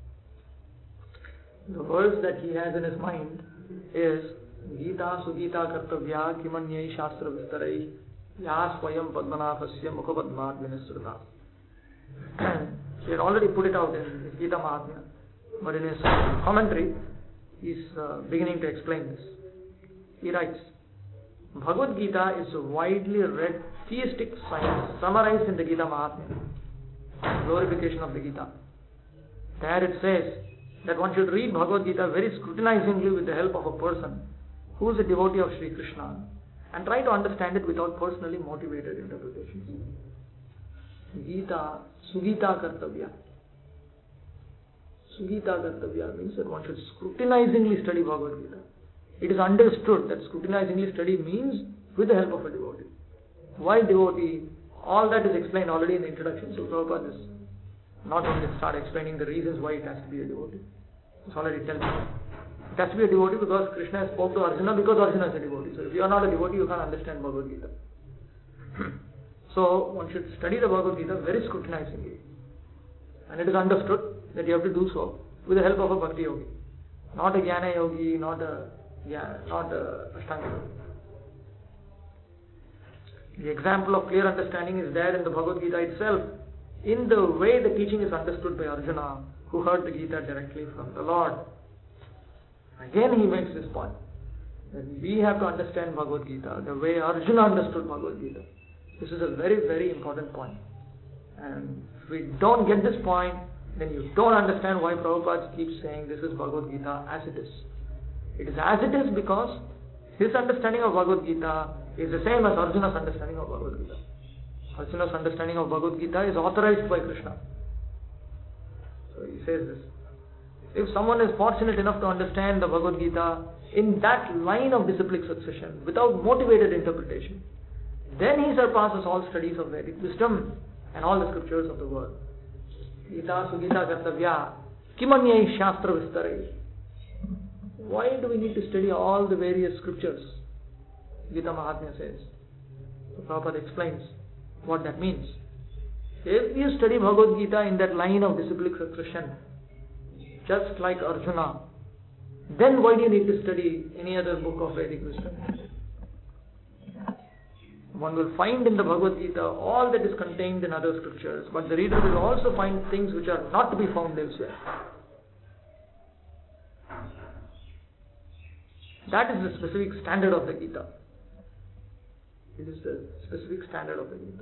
S1: The verse that he has in his mind is Gita Sugita Kartavya Kimanyai Shastra Vistarai Ya Swayam Padmanabhasya Mukhapadmad Vinisruta. He had already put it out in his Gita Mahatmya, but in his commentary he is uh, beginning to explain this. He writes, Bhagavad Gita is a widely read theistic science summarized in the Gita Mahatmya, glorification of the Gita. There it says that one should read Bhagavad Gita very scrutinizingly with the help of a person who is a devotee of Sri Krishna and try to understand it without personally motivated interpretations. Gita, Sugita Kartavya. Sugita Kartavya means that one should scrutinizingly study Bhagavad Gita. It is understood that scrutinizingly study means with the help of a devotee. Why devotee? All that is explained already in the introduction. So Prabhupada is not going to start explaining the reasons why it has to be a devotee. It's already telling you. It has to be a devotee because Krishna spoke to Arjuna because Arjuna is a devotee. So if you are not a devotee, you can't understand Bhagavad Gita. So one should study the Bhagavad Gita very scrutinizingly. And it is understood that you have to do so with the help of a Bhakti Yogi. Not a Jnana Yogi, not a, yeah, not a Ashtanga Yogi. The example of clear understanding is there in the Bhagavad Gita itself, in the way the teaching is understood by Arjuna, who heard the Gita directly from the Lord. Again he makes this point, that we have to understand Bhagavad Gita the way Arjuna understood Bhagavad Gita. This is a very, very important point. And if we don't get this point, then you don't understand why Prabhupada keeps saying this is Bhagavad Gita as it is. It is as it is because his understanding of Bhagavad Gita is the same as Arjuna's understanding of Bhagavad Gita. Arjuna's understanding of Bhagavad Gita is authorized by Krishna. So he says this. If someone is fortunate enough to understand the Bhagavad Gita in that line of disciplic succession, without motivated interpretation, then he surpasses all studies of Vedic wisdom and all the scriptures of the world. Gita Sugita Kartavya Kimanyai Shastra Vistarai. Why do we need to study all the various scriptures? Gita Mahatmya says. So Prabhupada explains what that means. If you study Bhagavad Gita in that line of disciplic succession, just like Arjuna, then why do you need to study any other book of Vedic wisdom? One will find in the Bhagavad Gita all that is contained in other scriptures, but the reader will also find things which are not to be found elsewhere. That is the specific standard of the Gita. It is the specific standard of the Gita.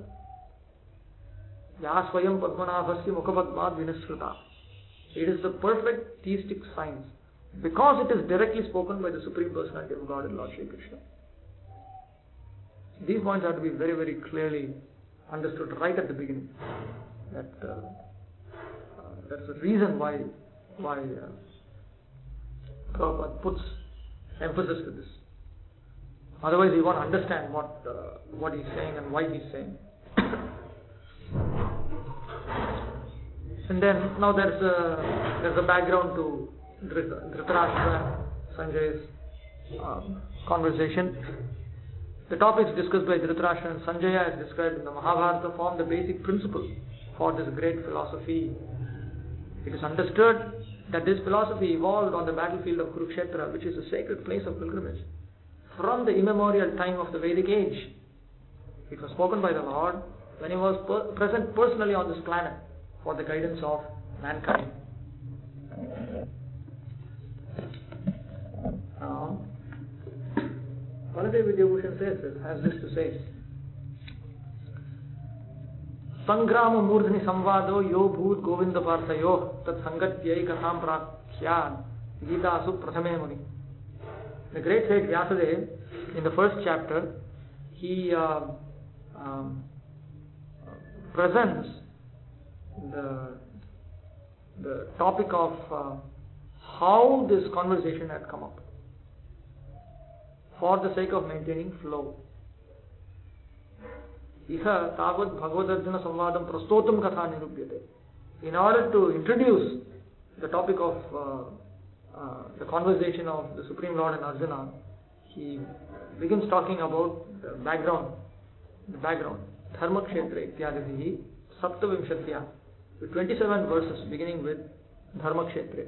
S1: Ya Swayam Padmanabhasya Mukhapadmad Vinasruta. It is the perfect theistic science because it is directly spoken by the Supreme Personality of God and Lord Shri Krishna. These points have to be very, very clearly understood right at the beginning. That uh, uh, that's the reason why why uh, Prabhupada puts emphasis to this. Otherwise, you won't understand what uh, what he's saying and why he's saying. And then now there's a there's a background to Dhritarashtra, Sanjaya's um, conversation. The topics discussed by Dhritarashtra and Sanjaya as described in the Mahabharata form the basic principle for this great philosophy. It is understood that this philosophy evolved on the battlefield of Kurukshetra, which is a sacred place of pilgrimage, from the immemorial time of the Vedic age. It was spoken by the Lord when he was per- present personally on this planet for the guidance of mankind. Now, one of Baladev Vidyabhushan says this, has this to say. Sangrama Murdhani Samvado Yo Bhut Govinda Parthayo Tat Sangatyai Katham Prakhyan Gita Asu Prathame Muni. The great sage Vyasadeva, in the first chapter, he uh, um, presents the, the topic of uh, how this conversation had come up for the sake of maintaining flow. Iha Tavad Bhagavad-Arjuna Samvadam Prastotam Katha Nirupyate. In order to introduce the topic of uh, uh, the conversation of the Supreme Lord and Arjuna, he begins talking about the background. The background. Dharma Kshetra Ityadihi Saptavimshatya. With twenty-seven verses beginning with Dharma Kshetra.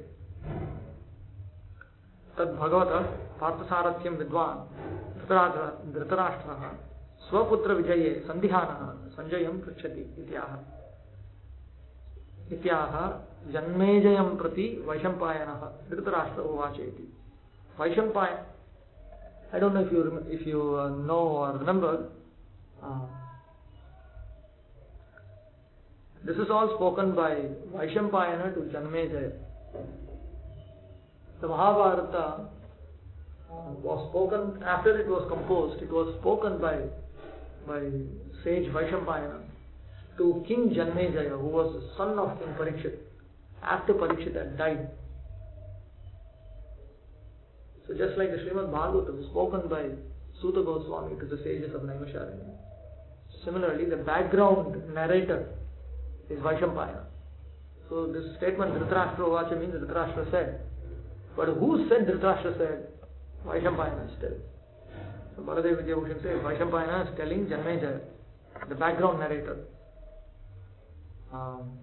S1: Tad Bhagavata Parthasarathim Vidwan Dhritarashtraha Swaputra Vijaye Sandhihana Sanjayam Prachati Ityaha Ityaha Janmejayam Prati Vaishampayanaha Dhritarashtra Uvacheti. Vaishampayana, I don't know if you if you uh, know or remember, uh, this is all spoken by Vaishampayana to Janmejaya. The Mahabharata uh, was spoken, after it was composed, it was spoken by by sage Vaishampayana to King Janmejaya, who was the son of King Parikshit, after Parikshit had died. So just like the Srimad Bhagavata was spoken by Suta Goswami to the sages of Naimisharanya, similarly the background narrator is Vaishampayana. So this statement Dhritarashtra Uvacha means Dhritarashtra said. But who said Dhritarashtra said? Vaishampayana is telling. So Baladev Vidyabhushan says Vaishampayana is telling Janmejaya, the background narrator. Um,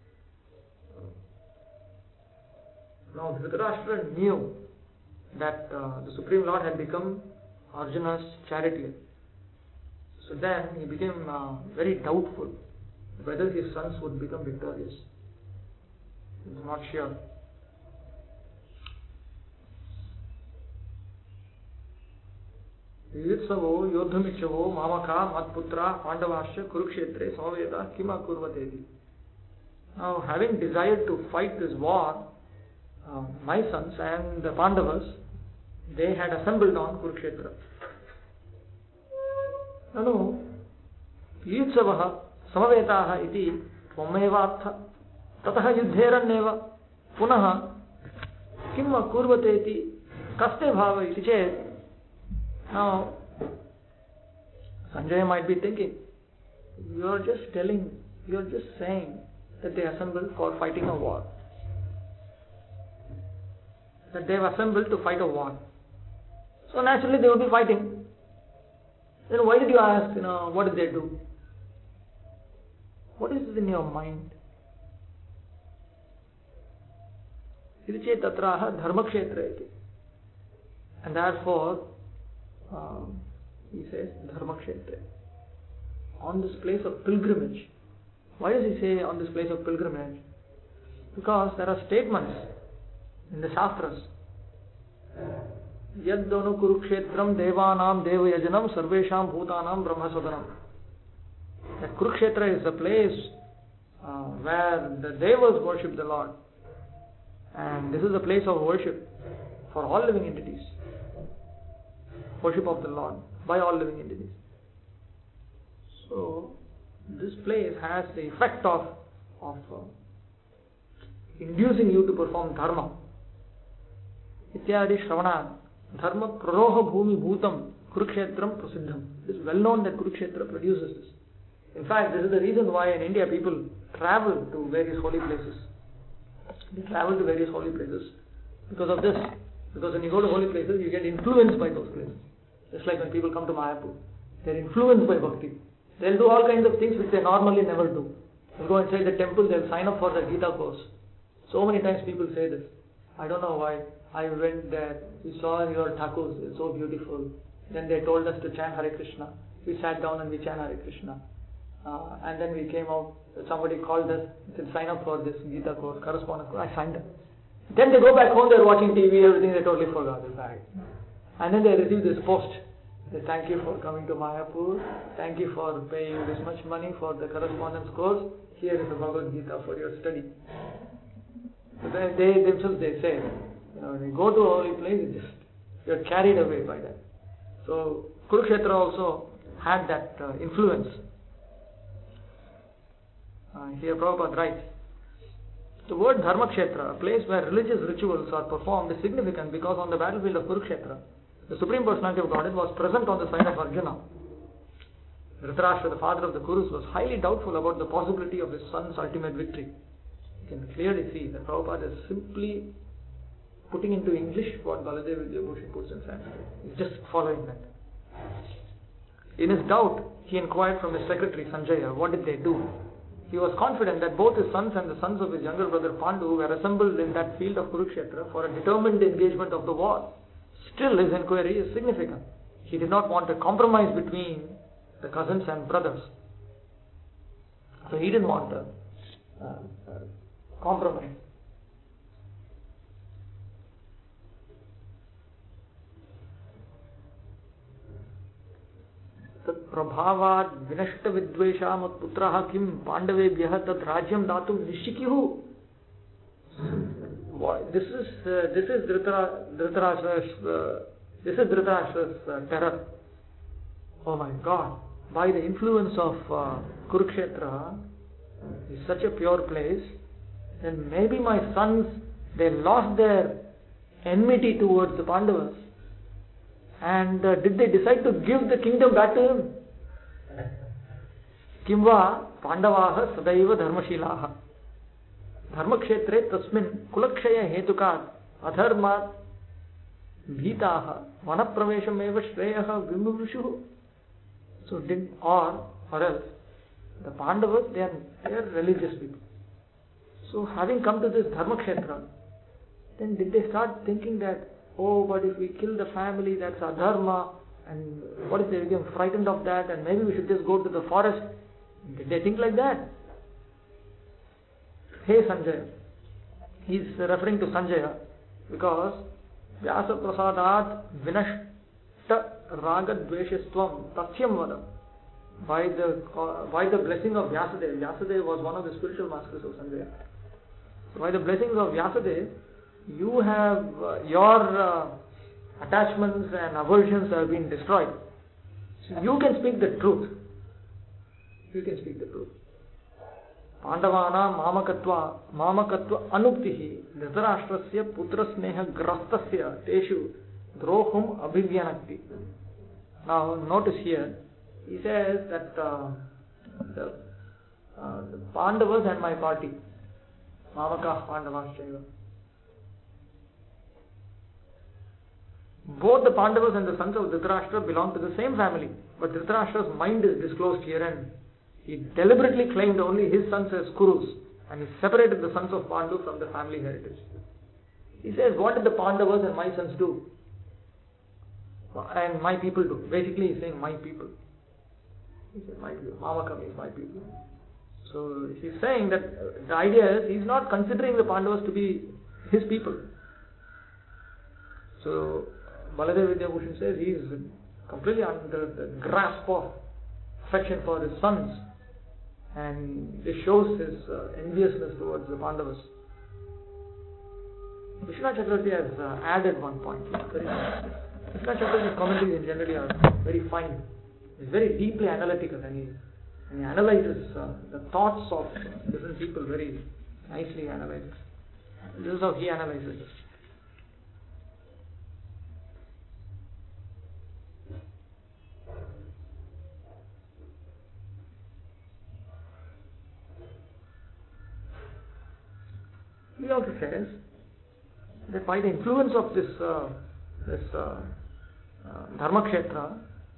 S1: now Dhritarashtra knew that uh, the Supreme Lord had become Arjuna's charioteer. So then he became uh, very doubtful whether his sons would become victorious. He was not sure. Yutsavo Yodhamichavo Mamaka Matputra Pandavasya Kurukshetre Samaveda Kima Kurvateti. Now, having desired to fight this war, uh, my sons and the Pandavas, they had assembled on Kurukshetra. Nanu Yutsavaha Samavetaha iti Tvamevatha Tataha Yuddheranneva Punaha Kimma Kurvateti Kaste Bhava iti chet. Now, Sanjaya might be thinking, you are just telling, you are just saying that they assembled for fighting a war. That they have assembled to fight a war. So naturally they will be fighting. Then why did you ask, you know, what did they do? What is in your mind? Iriche tatraha dharma kshetra iti. And therefore, Um, he says Dharma Kshetra, on this place of pilgrimage. Why does he say on this place of pilgrimage? Because there are statements in the Shastras. Yaddonu Kurukshetram Devanam Devayajanam Sarvesham Bhutanam Brahmasvadanam. That Kurukshetra is a place uh, where the Devas worship the Lord. And this is a place of worship for all living entities. Worship of the Lord by all living entities. So, this place has the effect of, of uh, inducing you to perform dharma. Ityadi Shravanad Dharma Praroha Bhumi Bhutam Kurukshetram Prasiddham. It is well known that Kurukshetra produces this. In fact, this is the reason why in India people travel to various holy places. They travel to various holy places because of this. Because when you go to holy places, you get influenced by those places. Just like when people come to Mayapur, they're influenced by bhakti. They'll do all kinds of things which they normally never do. They'll go inside the temple, they'll sign up for the Gita course. So many times people say this. I don't know why. I went there, we saw your thakurs, it's so beautiful. Then they told us to chant Hare Krishna. We sat down and we chant Hare Krishna. Uh, and then we came out, somebody called us, said sign up for this Gita course, correspondence course. I signed up. Then they go back home, they're watching T V, everything they totally forgot. And then they receive this post. Thank you for coming to Mayapur. Thank you for paying this much money for the correspondence course. Here is the Bhagavad Gita for your study. So they, they themselves they say, you know, when you go to a holy place, you just you're carried away by that. So Kurukshetra also had that uh, influence. Uh, here Prabhupada writes, the word Dharmakshetra, a place where religious rituals are performed, is significant because on the battlefield of Kurukshetra, the Supreme Personality of Godhead was present on the side of Arjuna. Dhritarashtra, the father of the Kurus, was highly doubtful about the possibility of his son's ultimate victory. You can clearly see that Prabhupada is simply putting into English what Baladev Vidyabhushan puts in Sanskrit. He's just following that. In his doubt, he inquired from his secretary Sanjaya, what did they do? He was confident that both his sons and the sons of his younger brother Pandu were assembled in that field of Kurukshetra for a determined engagement of the war. Still, his inquiry is significant. He did not want a compromise between the cousins and brothers. So he didn't want a uh, uh, compromise. तत् प्रभावात् विनष्ट विद्वेषा मत्पुत्रः किं पांडवेभ्यः तत् राज्यं दातुं निश्चिक्युः. This is uh, this is Dhritarashtra's uh, this is Dhritarashtra's uh, terror. Oh my God! By the influence of uh, Kurukshetra, is such a pure place, then maybe my sons, they lost their enmity towards the Pandavas. And uh, did they decide to give the kingdom back to him? Kimva Pandavaha Sadaiva Dharmashilaha. Dharmakshetre tasmin kulakshaya hetukat adharmat bhitaha vanapravesham eva shreyaha vimuvushuhu. So did or or else the Pandavas, they are, they are religious people. So having come to this Dharmakshetra, then did they start thinking that, oh, but if we kill the family, that's adharma, and what if they become frightened of that, and maybe we should just go to the forest? Did they think like that? Hey Sanjaya, he is referring to Sanjaya because Vyasa Prasadat Vinashta Raga Dveshistvam Tathyam Vada. By the uh, by the blessing of Vyasadeva, Vyasadeva was one of the spiritual masters of Sanjaya. By the blessings of Vyasadeva, you have uh, your uh, attachments and aversions have been destroyed. So you can speak the truth. You can speak the truth. Pandavana mamakatva mamakatva anuktihi Dhritarashtrasya putra sneha grastasya teshu drohum abhivyanakti. Now notice here, he says that uh, the, uh, the Pandavas and my party, Mamaka Pandavas Shaiva, both the Pandavas and the sons of Dhritarashtra belong to the same family, but Dhritarashtra's mind is disclosed here and he deliberately claimed only his sons as Kurus and he separated the sons of Pandu from the family heritage. He says, what did the Pandavas and my sons do? And my people do. Basically he's saying my people. He said my people. Mamaka means my people. So he's saying that the idea is he's not considering the Pandavas to be his people. So Baladev Vidyabhushan says he is completely under the grasp of affection for his sons, and this shows his uh, enviousness towards the Pandavas. Vishwanath Chakravarti has uh, added one point. Very Vishwanath Chakravarti's commentaries in generally are very fine. He's very deeply analytical and he, and he analyzes uh, the thoughts of different people very nicely analyzes. This is how he analyzes it. He also says that by the influence of this uh, this uh, uh, Dharmakshetra,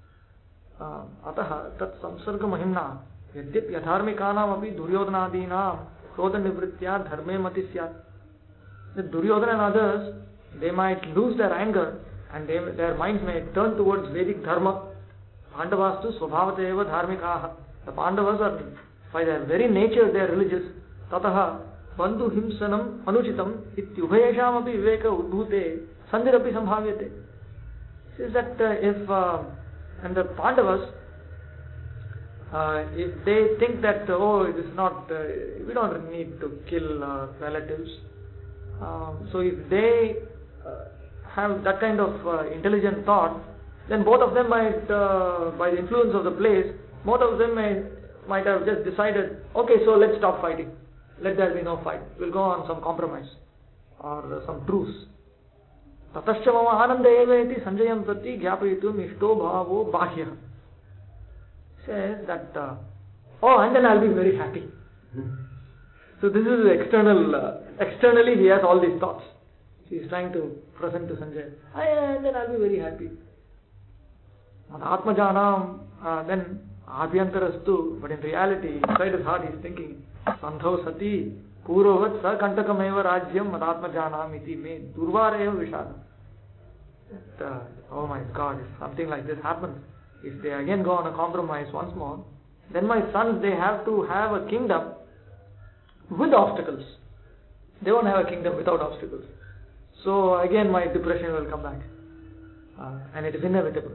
S1: atah tat samsarga mahimna yadyap yadharmikanam api duryodhanadinam krodha nivritya dharme mati syat. The Duryodhana and others, they might lose their anger and they, their minds may turn towards Vedic dharma. Pandavastu swabhavateva dharmikaha. The Pandavas are, by their very nature, they are religious. Tataha bandhu himsanam anuchitam ityubhayesham api viveka udbhute sandhirapi sambhavyate. Says that uh, if uh, And the Pandavas, uh, if they think that, oh, it is not, uh, we don't need to kill uh, relatives. Um, so if they uh, have that kind of uh, intelligent thought, then both of them might, uh, by the influence of the place, both of them may, might have just decided, okay, so let's stop fighting. Let there be no fight. We'll go on some compromise or uh, some truce. Tatascha mama ananda eva iti sanjayam prati gyapaitum ishto bhavo bahyah. Says that, uh, oh, and then I'll be very happy. So this is external, uh, externally he has all these thoughts. He is trying to present to Sanjay, and then I'll be very happy. Atmajanam, uh, then abhyantarastu, but in reality, inside his heart he is thinking, Sandho sati, purovat sa kantakameva rajyam madatmajanam iti me durvareva vishadam. Uh, oh my God, if something like this happens, if they again go on a compromise once more, then my sons, they have to have a kingdom with obstacles. They won't have a kingdom without obstacles. So again my depression will come back. Uh, and it is inevitable.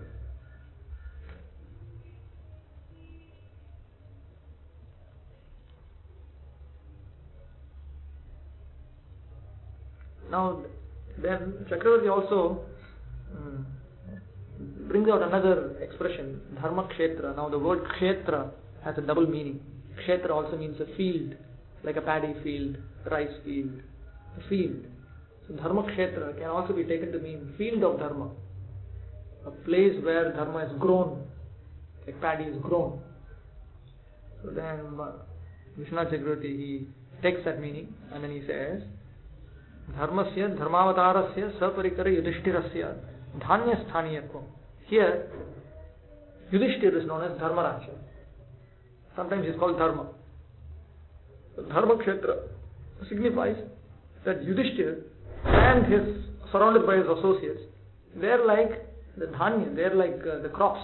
S1: Now, then Chakravarti also um, brings out another expression, Dharma Kshetra. Now the word Kshetra has a double meaning. Kshetra also means a field, like a paddy field, rice field, a field. So Dharma Kshetra can also be taken to mean field of Dharma, a place where Dharma is grown, like paddy is grown. So then uh, Vishwanath Chakravarti, he takes that meaning and then he says, Dharmasya dharmavatarasya saparikara yudhishthirasya dhanya sthaniyatvam. Here, Yudhishthir is known as Dharmaraj. Sometimes he is called Dharma. So Dharma Kshetra signifies that Yudhishthir and his, surrounded by his associates, they are like the dhanya, they are like uh, the crops.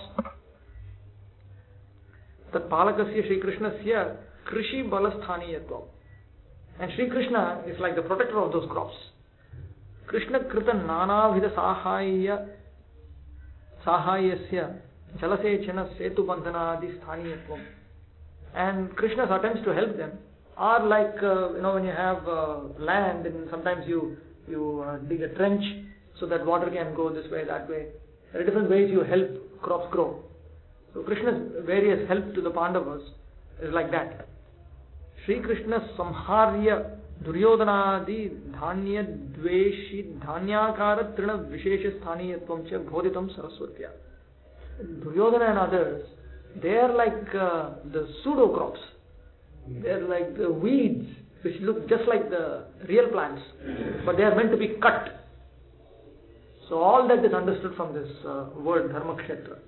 S1: Tat palakasya Shri Krishnasya krishi balasthaniyatvam. And Sri Krishna is like the protector of those crops. Krishna krita nana vida sahaya sahayasya jalasechana setu bandhana adi sthaniyatvam. And Krishna's attempts to help them are like, uh, you know, when you have uh, land and sometimes you, you uh, dig a trench so that water can go this way, that way. There are different ways you help crops grow. So Krishna's various help to the Pandavas is like that. Sri Krishna samharya duryodhanadi dhanya dveshi dhanyakara trina vishesha sthaniyatvam cha bodhitam saraswatya. Duryodhana and others, they are like uh, the pseudo crops. They are like the weeds which look just like the real plants, but they are meant to be cut. So all that is understood from this uh, word Dharma Kshetra.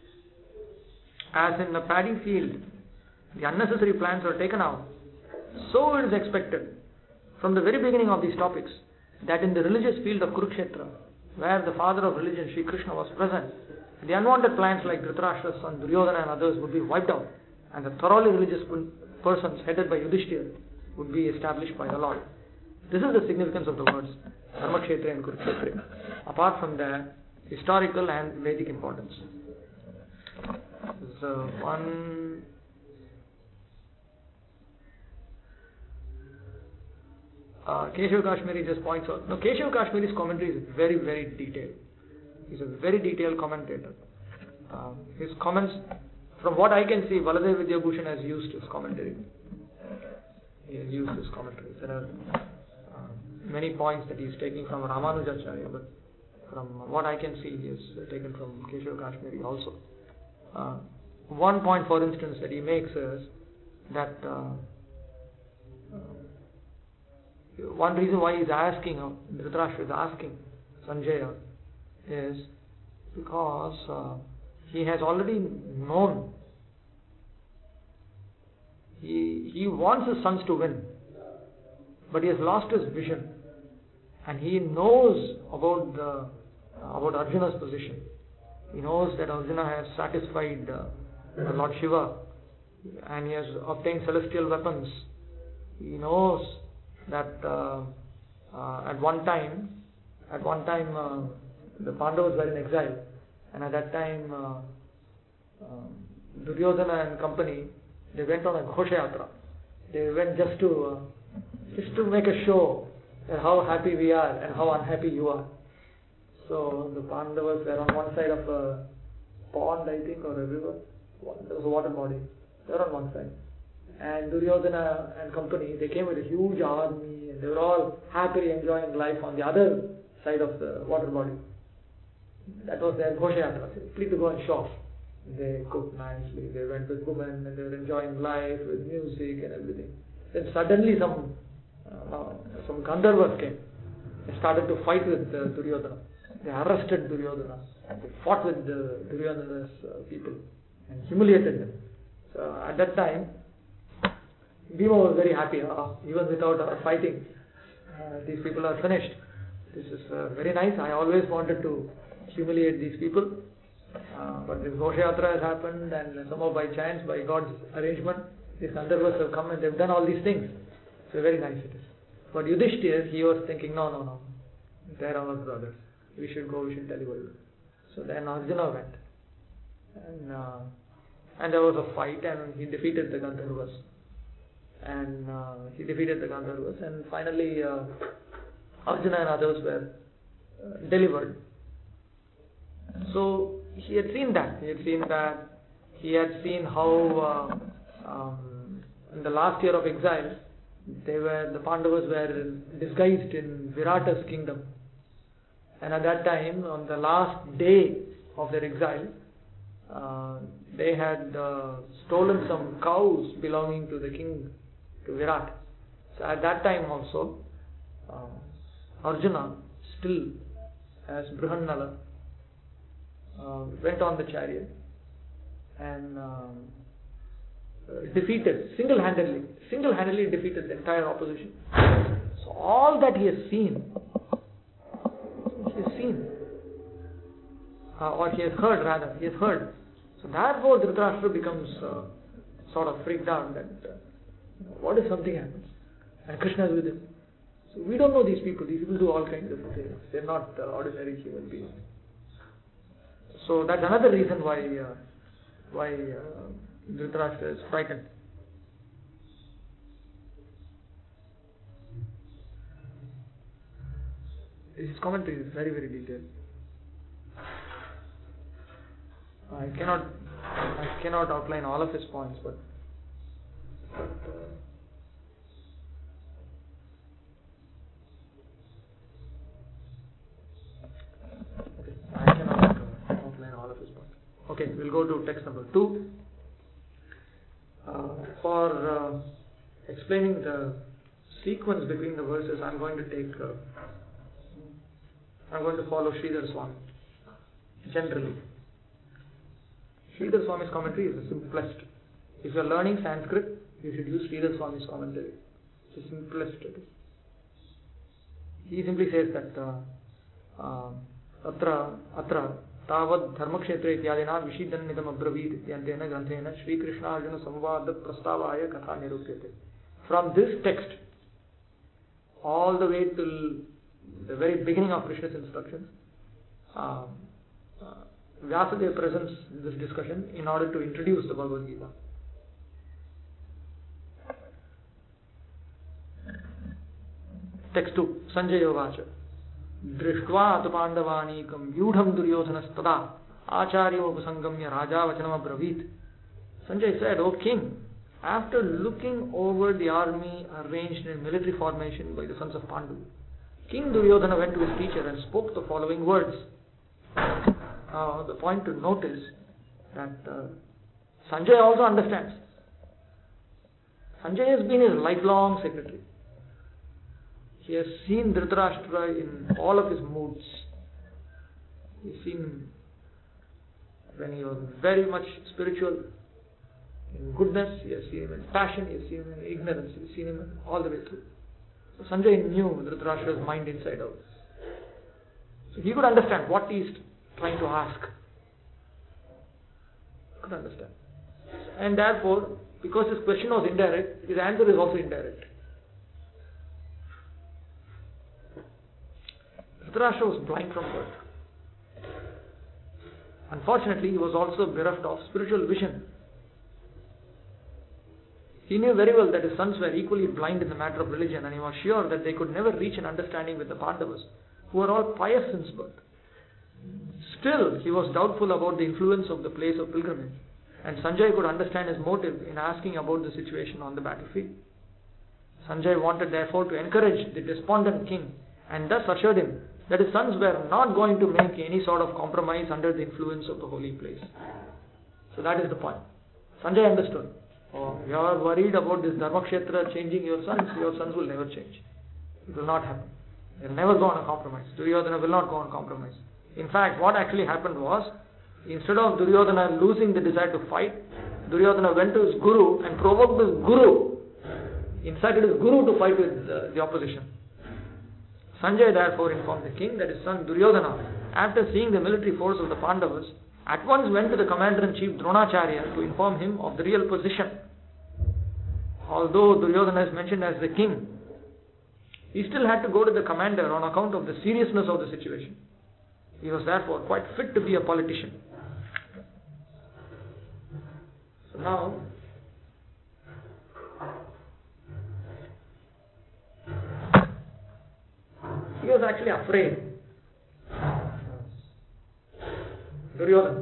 S1: As in the paddy field, the unnecessary plants are taken out. So it is expected from the very beginning of these topics that in the religious field of Kurukshetra, where the father of religion Sri Krishna was present, the unwanted plants like Dhritarashtra's son Duryodhana and others would be wiped out, and the thoroughly religious persons headed by Yudhishthira would be established by the Lord. This is the significance of the words Dharma Kshetra and Kurukshetra, apart from their historical and Vedic importance. So one Uh, Keshav Kashmiri just points out. No, Keshav Kashmiri's commentary is very, very detailed. He's a very detailed commentator. Uh, his comments, from what I can see, Baladev Vidyabhushan has used his commentary. He has used his commentary. There are uh, many points that he's taking from Ramanujacharya, but from what I can see, he has taken from Keshav Kashmiri also. Uh, one point, for instance, that he makes is that uh, uh, one reason why he's asking, uh, Dhritarashtra is asking Sanjaya, is because uh, he has already known, he, he wants his sons to win, but he has lost his vision, and he knows about the, uh, about Arjuna's position. He knows that Arjuna has satisfied uh, Lord Shiva, and he has obtained celestial weapons. He knows that uh, uh, at one time, at one time uh, the Pandavas were in exile, and at that time uh, um, Duryodhana and company, they went on a Ghosha Yatra. They went just to uh, just to make a show that how happy we are and how unhappy you are. So the Pandavas were on one side of a pond, I think, or a river. There was a water body. They were on one side. And Duryodhana and company, they came with a huge army and they were all happily enjoying life on the other side of the water body. That was their Ghosha Yatra, simply to go and show off. They cooked nicely, they went with women and they were enjoying life with music and everything. Then suddenly some uh, some Gandharvas came. They started to fight with uh, Duryodhana. They arrested Duryodhana. They fought with the Duryodhana's uh, people and humiliated them. So at that time, Bhima was very happy. Uh, even without uh, fighting, uh, these people are finished. This is uh, very nice. I always wanted to humiliate these people. Uh, but this Ghosha Yatra has happened, and somehow by chance, by God's arrangement, these Gandharvas have come and they've done all these things. So very nice it is. But Yudhishthira, he was thinking, no, no, no. They are our brothers. We should go, we should deliver you. So then Arjuna went. And, uh, and there was a fight and he defeated the Gandharvas. And uh, he defeated the Gandharvas. And finally, uh, Arjuna and others were uh, delivered. So he had seen that. He had seen that. He had seen how uh, um, in the last year of exile, they were the Pandavas were disguised in Virata's kingdom. And at that time, on the last day of their exile, uh, they had uh, stolen some cows belonging to the king, to Virat. So at that time also, uh, Arjuna, still as Brihannala, uh, went on the chariot and um, uh, defeated, single-handedly, single-handedly defeated the entire opposition. So all that he has seen, he has seen, uh, or he has heard rather, he has heard. So therefore Dhritarashtra becomes uh, sort of freaked out that uh, what if something happens and Krishna is with him. So we don't know these people. These people do all kinds of things. They're not uh, ordinary human beings. So that's another reason why uh, why uh, Dhritarashtra is frightened. His commentary is very very detailed. I cannot I cannot outline all of his points, but, but uh, I cannot uh, outline all of his points. Okay, we'll go to text number two. Uh, for uh, explaining the sequence between the verses, I'm going to take. Uh, I'm going to follow Sridhar Swami. Generally, Sridhar Swami's commentary is the simplest. If you are learning Sanskrit, you should use Sridhar Swami's commentary. It's the simplest it is. He simply says that Atra Atra Tavad Dharmakshetra ityadina Vishiddhanidam Abravit ityantena granthena Shri Krishna Arjuna Samvada Prastavaya Katha Nirupyate. From this text, all the way till the very beginning of Krishna's instructions, uh, uh, Vyasadeva presents this discussion in order to introduce the Bhagavad Gita. Text two, Sanjaya Vacha. Drishtva atupandavanikam vyudham duryodhanastada acharyam upasangamya raja vachanam abravit. Sanjay said, O king, after looking over the army arranged in military formation by the sons of Pandu, King Duryodhana went to his teacher and spoke the following words. Uh, the point to note is that uh, Sanjay also understands. Sanjay has been his lifelong secretary. He has seen Dhritarashtra in all of his moods. He has seen him when he was very much spiritual, in goodness, he has seen him in passion, he has seen him in ignorance, he has seen him all the way through. So Sanjay knew Dhritarashtra's mind inside out. So he could understand what he is trying to ask. He could understand. And therefore, because his question was indirect, his answer is also indirect. Dhritarashtra was blind from birth. Unfortunately, he was also bereft of spiritual vision. He knew very well that his sons were equally blind in the matter of religion, and he was sure that they could never reach an understanding with the Pandavas, who were all pious since birth. Still, he was doubtful about the influence of the place of pilgrimage, and Sanjay could understand his motive in asking about the situation on the battlefield. Sanjay wanted therefore to encourage the despondent king, and thus assured him that his sons were not going to make any sort of compromise under the influence of the holy place. So that is the point. Sanjay understood. Oh, you are worried about this Dharmakshetra changing your sons. Your sons will never change. It will not happen. They will never go on a compromise. Duryodhana will not go on compromise. In fact, what actually happened was, instead of Duryodhana losing the desire to fight, Duryodhana went to his guru and provoked his guru, incited his guru to fight with uh, the opposition. Sanjay therefore informed the king that his son Duryodhana, after seeing the military force of the Pandavas, at once went to the commander-in-chief Dronacharya to inform him of the real position. Although Duryodhana is mentioned as the king, he still had to go to the commander on account of the seriousness of the situation. He was therefore quite fit to be a politician. So now, he was actually afraid. Duryodhana.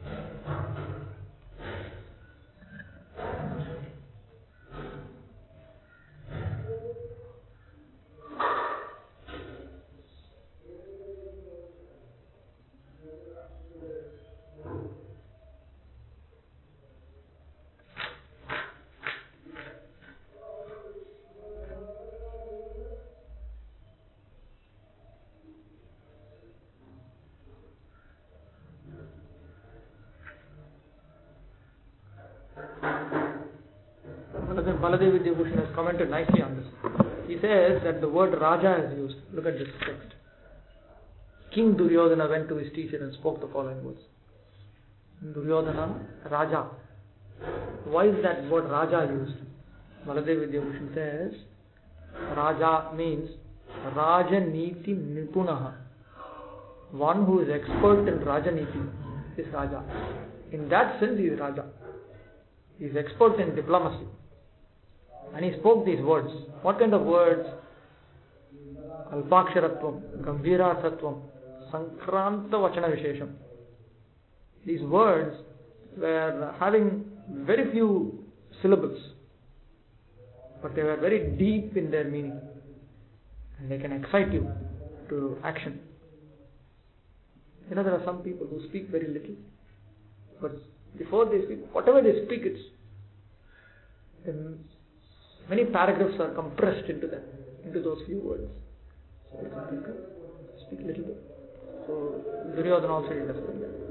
S1: Baladev Vidyabhushan has commented nicely on this. He says that the word Raja is used. Look at this text. King Duryodhana went to his teacher and spoke the following words. Duryodhana, Raja. Why is that word Raja used? Baladev Vidyabhushan says, Raja means Rajaniti Nipunaha. One who is expert in Rajaniti is Raja. In that sense, he is Raja. He is expert in diplomacy. And he spoke these words. What kind of words? Alpaksharatvam, Gambhira Sattvam, Sankranta Vachana Vishesham. These words were having very few syllables, but they were very deep in their meaning, and they can excite you to action. You know, there are some people who speak very little, but before they speak, whatever they speak, it's um, many paragraphs are compressed into them, into those few words. So some people speak little bit. So Duryodhana also did that.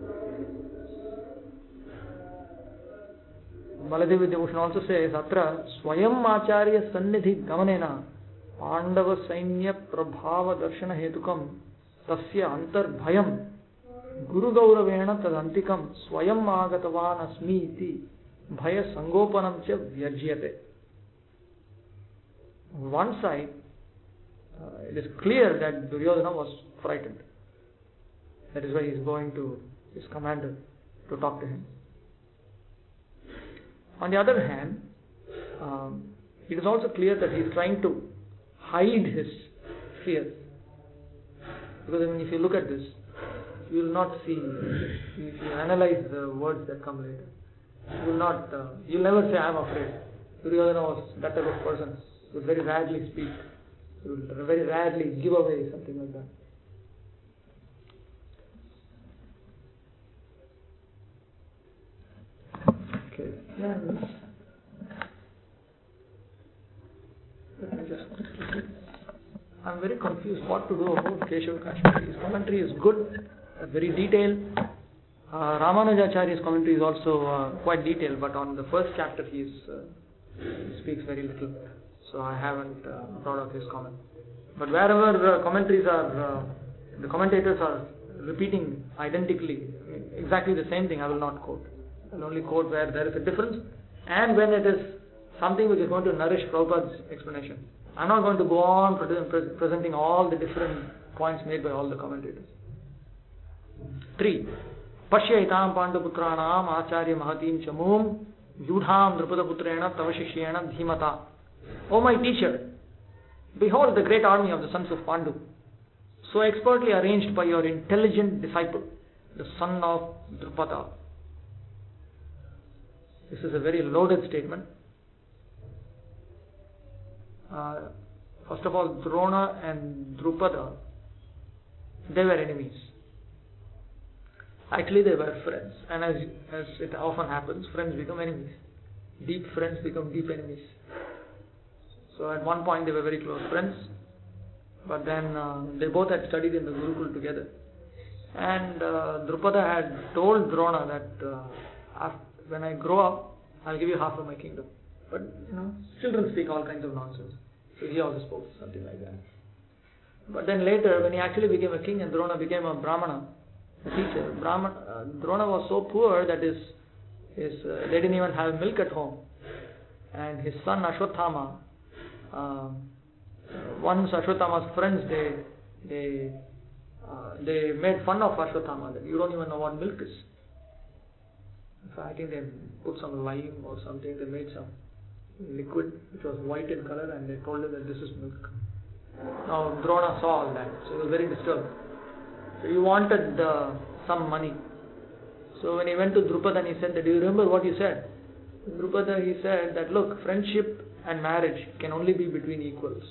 S1: Baladev Vidyabhushan also says, Atra Swayam Acharya Sannidhi Gamanena Pandava Sainya Prabhava Darshana Hetukam Tasya Antar Bhayam Guru Gauravena Tadantikam Swayam Agatavan Asmi Iti Bhaya Sangopanam Cha Vyajyate. On one side, uh, it is clear that Duryodhana was frightened. That is why he is going to his commander to talk to him. On the other hand, um, it is also clear that he is trying to hide his fears. Because I mean, if you look at this, you will not see, if you analyze the words that come later, you will not, uh, you will never say, I am afraid. Duryodhana was that type of person. He would very rarely speak. He would very rarely give away something like that. Okay. Yeah. Let me just. I'm very confused what to do about Keshav Kashmiri. His commentary is good, uh, very detailed. Uh, Ramanujacharya's commentary is also uh, quite detailed, but on the first chapter he, is, uh, he speaks very little. So I haven't uh, brought out his comment. But wherever uh, commentaries are, uh, the commentators are repeating identically, exactly the same thing, I will not quote. I will only quote where there is a difference and when it is something which is going to nourish Prabhupada's explanation. I am not going to go on pre- presenting all the different points made by all the commentators. three. Pashyaitam Panduputranam Acharya Mahatim Chamum Yudham Drupada Tava Shishyena Dhimata. O my teacher, behold the great army of the sons of Pandu, so expertly arranged by your intelligent disciple, the son of Drupada. This is a very loaded statement. Uh, first of all, Drona and Drupada, they were enemies. Actually, they were friends, and as, as it often happens, friends become enemies. Deep friends become deep enemies. So at one point they were very close friends, but then uh, they both had studied in the Gurukul together. And uh, Drupada had told Drona that uh, after, when I grow up, I'll give you half of my kingdom. But you know, children speak all kinds of nonsense. So he also spoke something like that. But then later, when he actually became a king and Drona became a Brahmana, a teacher, Brahmana, uh, Drona was so poor that his, his uh, they didn't even have milk at home. And his son Ashwatthama, uh, once Ashwatthama's friends, they they uh, they made fun of Ashwatthama that you don't even know what milk is. So I think they put some lime or something, they made some liquid which was white in color and they told him that this is milk. Now Drona saw all that, so he was very disturbed. So he wanted uh, some money. So when he went to Drupada and he said that, do you remember what you said? Drupada, he said that, look, friendship and marriage can only be between equals.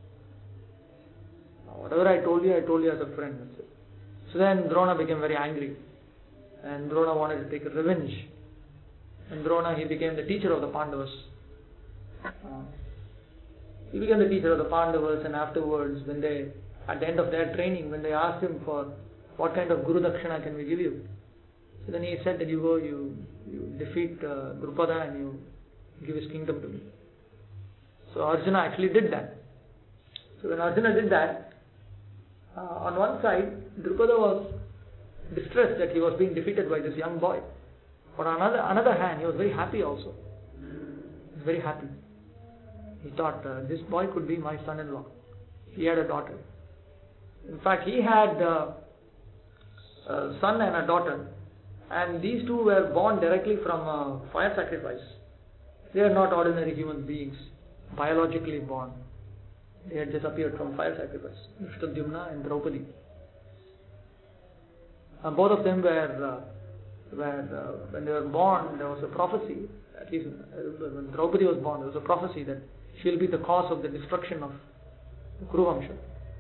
S1: Now, whatever I told you, I told you as a friend. That's it. So then Drona became very angry. And Drona wanted to take revenge. And Drona, he became the teacher of the Pandavas. Uh, he became the teacher of the Pandavas, and afterwards, when they, at the end of their training, when they asked him for what kind of Guru Dakshina can we give you, so then he said that you go, you, you defeat uh, Drupada and you give his kingdom to me. So Arjuna actually did that. So when Arjuna did that, uh, on one side, Drupada was distressed that he was being defeated by this young boy. But on another, another hand, he was very happy also. He was very happy. He thought, uh, this boy could be my son-in-law. He had a daughter. In fact, he had uh, a son and a daughter. And these two were born directly from uh, fire sacrifice. They are not ordinary human beings, biologically born. They had just appeared from fire sacrifice. Drishtadyumna and Draupadi. Uh, both of them were, uh, were uh, when they were born, there was a prophecy, at least when Draupadi was born, there was a prophecy that she will be the cause of the destruction of Kuru Vamsha.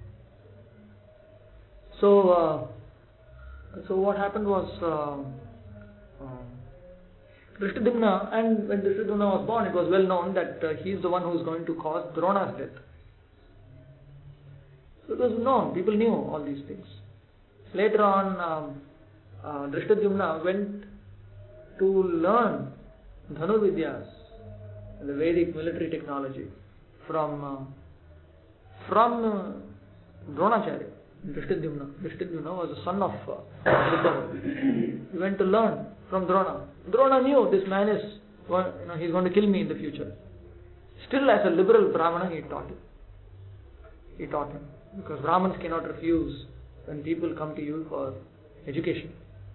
S1: So, uh, so what happened was, uh, uh, Drishtadyumna, and when Drishtadyumna was born, it was well known that uh, he is the one who is going to cause Drona's death. So it was known, people knew all these things. Later on, um, uh, Drishtadyumna went to learn Dhanurvidyas, the Vedic military technology, from uh, from uh, Dronacharya. Drishtadyumna. Drishtadyumna was the son of uh, Drupada. He went to learn from Drona. Drona knew this man is, you know, he's going to kill me in the future. Still, as a liberal Brahmana, he taught him. He taught him. Because Brahmins cannot refuse when people come to you for education.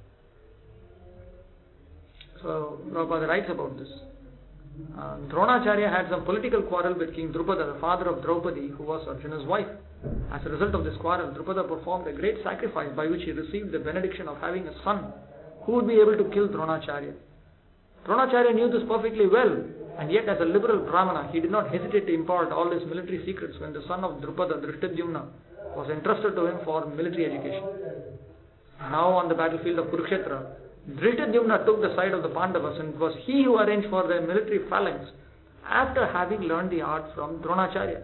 S1: So, Prabhupada writes about this. Uh, Dronacharya had some political quarrel with King Drupada, the father of Draupadi, who was Arjuna's wife. As a result of this quarrel, Drupada performed a great sacrifice by which he received the benediction of having a son who would be able to kill Dronacharya. Dronacharya knew this perfectly well, and yet as a liberal Brahmana, he did not hesitate to impart all his military secrets when the son of Drupada, Drishtadyumna, was entrusted to him for military education. Now on the battlefield of Kurukshetra, Drishtadyumna took the side of the Pandavas, and it was he who arranged for their military phalanx after having learned the art from Dronacharya.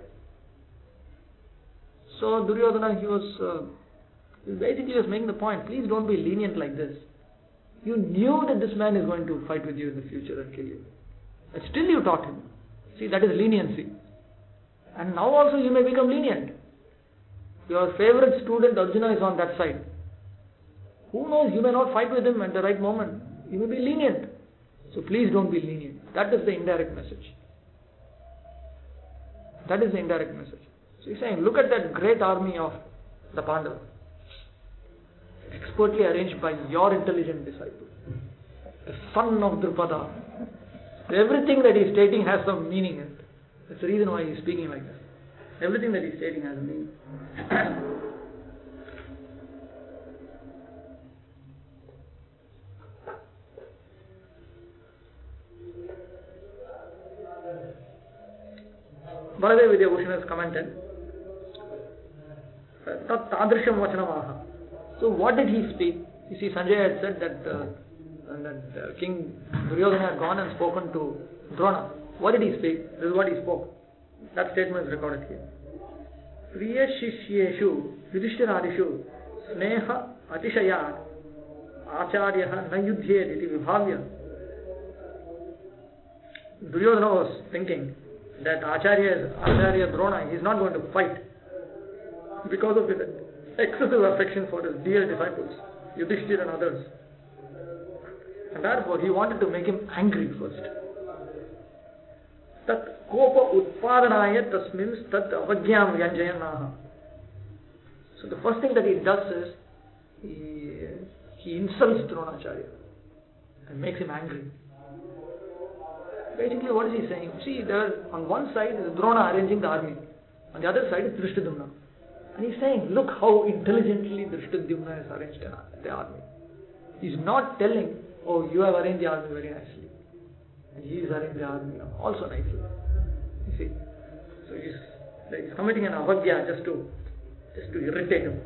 S1: So Duryodhana, he was uh, basically was making the point, please don't be lenient like this. You knew that this man is going to fight with you in the future and kill you. But still you taught him. See, that is leniency. And now also you may become lenient. Your favorite student Arjuna is on that side. Who knows, you may not fight with him at the right moment. You may be lenient. So please don't be lenient. That is the indirect message. That is the indirect message. So he's saying, look at that great army of the Pandavas. expertly arranged by your intelligent disciple, the son of Drupada. Everything that he is stating has some meaning in it. That's the reason why he is speaking like that. Everything that he is stating has a meaning. Baladev Vidyabhushan has commented, Tat Tadrisham Vachanamaha. So what did he speak? You see, Sanjay had said that, uh, that uh, King Duryodhana had gone and spoken to Drona. What did he speak? This is what he spoke. That statement is recorded here. Priya Shishyeshu Yudhishthiraadishu Sneha Atishayat Acharyaha Na Yudhyed iti Vibhavya. Duryodhana was thinking that Acharya, Acharya Drona, he is not going to fight because of his excessive affection for his dear disciples, Yudhishthira and others. And therefore he wanted to make him angry first. Tat kopa utpadanaya tasmin tat avagyam vyanjayanaha. So the first thing that he does is he, he insults Dronacharya and makes him angry. Basically, what is he saying? See, there on one side is Drona arranging the army, on the other side is Drishtadyumna. And he's saying, look how intelligently Drishtadyumna has arranged the army. He's not telling, oh, you have arranged the army very nicely. And he is arranged the army also nicely. You see? So he's, he's committing an avagya just to, just to irritate him.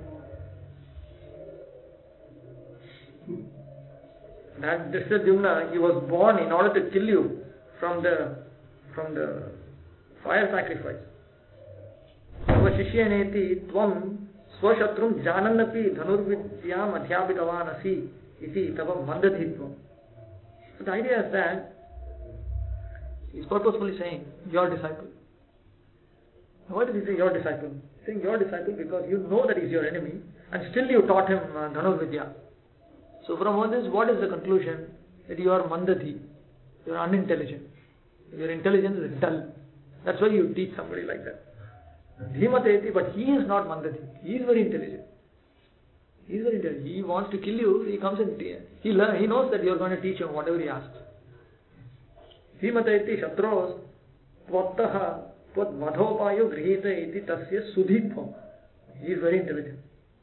S1: That Drishtadyumna, he was born in order to kill you from the from the fire sacrifice. Tava shishyaneti tvam swashatrum janannapi dhanurvidyam adhyapitavan asi iti tava mandadhitvam. So the idea is that he's purposefully saying, your disciple. Why does he say your disciple? He's saying your disciple because you know that he's your enemy and still you taught him uh, Dhanurvidya. So from all this, what is the conclusion? That you are mandadhi. You are unintelligent. Your intelligence is dull. That's why you teach somebody like that. Dhimateti, but he is not mandadhi. He is very intelligent. He is very intelligent. He wants to kill you. He comes and he learn. He knows that you are going to teach him whatever he asks. Dhimateti shatros tvattaha tvat madhopayo grihita iti tasya sudhitvam. He is very intelligent.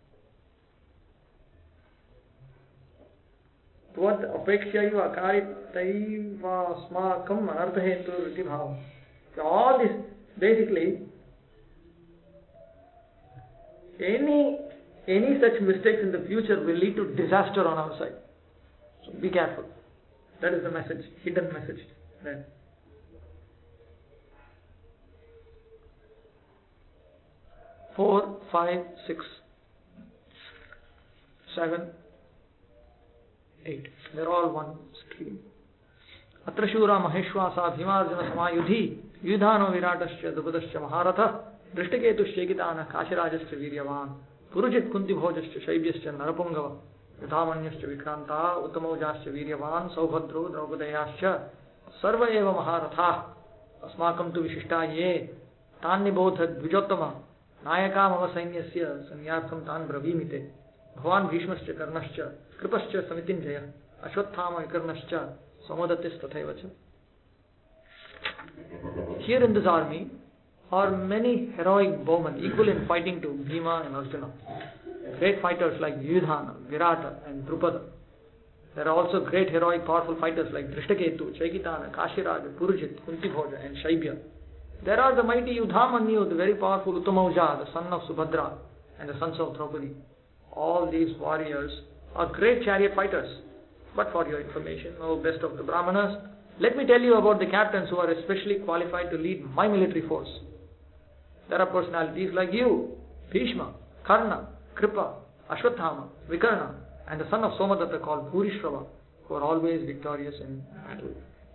S1: Tvad apekshaiva akaritaiva smakam anarthahetu riti bhava. So all this, basically, any any such mistakes in the future will lead to disaster on our side. So be careful. That is the message, hidden message. Right. Four, five, six, seven, eight. They're all one stream. Atra shura maheshwasa bhimarjuna samayudhi yudhano viratascha drupadascha maharatha drishtaketushya gitana kashirajascha viryavan purujit kunti bhojascha shaibhyascha narapungava yudhamanyascha vikranta uttamaujascha viryavan saubhadro draupadayascha sarva eva maharatha asmakam tu vishishta ye tannibodha dvijottama nayaka mama sainyasya sanyartham tan bravimite bhavan bhishmascha karnascha kripascha samitinjaya ashwathama vikarnascha samadatis tathaivacha. Here in this army are many heroic bowmen equal in fighting to Bhima and Arjuna. Great fighters like Yudhana, Virata and Drupada. There are also great heroic powerful fighters like Drishtaketu, Chaikitana, Kashiraja, Purujit, Kuntibhoja and Shaibhya. There are the mighty Yudhamanyu, the very powerful Uttamauja, the son of Subhadra and the sons of Draupadi. All these warriors are great chariot fighters. But for your information, O best of the Brahmanas, let me tell you about the captains who are especially qualified to lead my military force. There are personalities like you, Bhishma, Karna, Kripa, Ashwathama, Vikarna, and the son of Somadatta called Bhurishrava, who are always victorious in battle.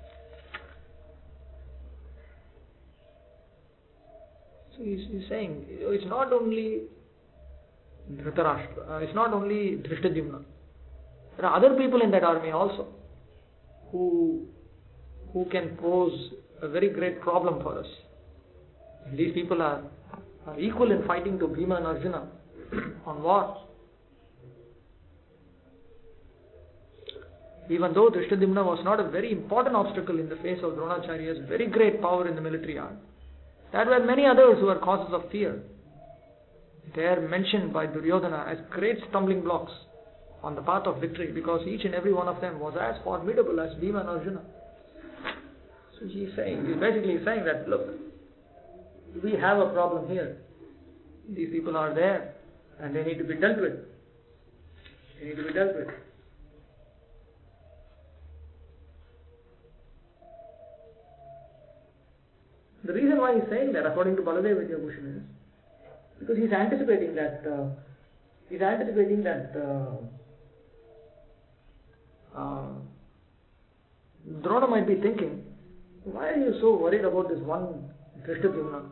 S1: So he's, he's saying, it's not only Dhritarashtra, uh, it's not only Drishtadyumna. There are other people in that army also who who can pose a very great problem for us. These people are, are equal in fighting to Bhima and Arjuna on what? Even though Drishtadhyumna was not a very important obstacle in the face of Dronacharya's very great power in the military art, there were many others who were causes of fear. They are mentioned by Duryodhana as great stumbling blocks on the path of victory, because each and every one of them was as formidable as Bhima and Arjuna. So he's saying, he's basically saying that, look, we have a problem here. These people are there and they need to be dealt with. They need to be dealt with. The reason why he's saying that, according to Baladev Vidyabhushan, is because he's anticipating that uh, he's anticipating that uh, uh, Drona might be thinking, why are you so worried about this one Drishtadhyumna?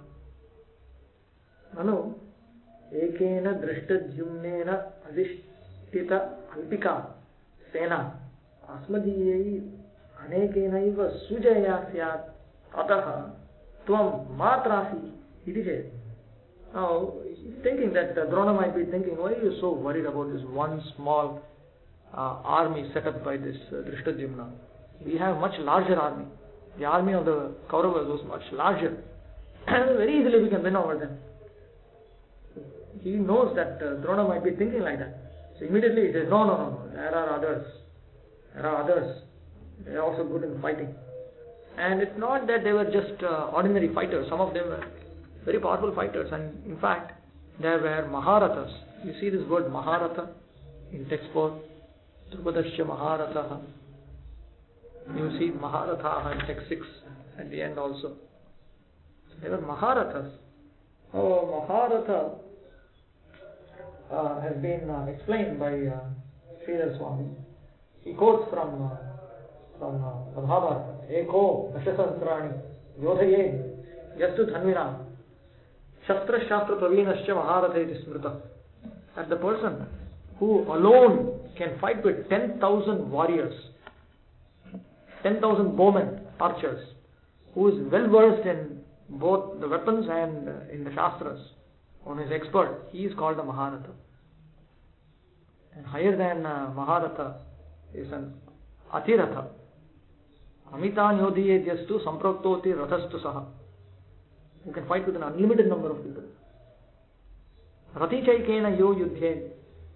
S1: Nanu ekena Drishtadhyumnena adhishtita alpika sena asmadiyai anekenaiva sujaya syat ataha tvam matrasi iti chet. Now, he's thinking that uh, Drona might be thinking, why are you so worried about this one small uh, army set up by this uh, Drishtadhyumna? We have much larger army. The army of the Kauravas was much larger. Very easily we can win over them. He knows that uh, Drona might be thinking like that. So immediately he says, no, no, no, no, there are others. There are others. They are also good in fighting. And it's not that they were just uh, ordinary fighters. Some of them were very powerful fighters, and in fact there were Maharathas. You see this word Maharatha in text four, Drupadasya Maharatha. You see Maharatha in text six at the end also. They were Maharathas. Oh, Maharatha uh, has been uh, explained by uh, Sridhar Swami. He quotes from uh, from uh, Mahabharata. Eko Dashasantrani Yodhaye Yastu Dhanvinam Shastra Shastra Pravinascha Maharatha Smrita. That the person who alone can fight with ten thousand warriors, ten thousand bowmen, archers, who is well versed in both the weapons and uh, in the Shastras, on his expert, he is called a Maharatha. And higher than uh, Maharatha is an Atiratha. Amitan Yodhiye Dhyastu Sampraktoti Rathastu Saha, who can fight with an unlimited number of people. Rati Chaikena Yo Yudhye.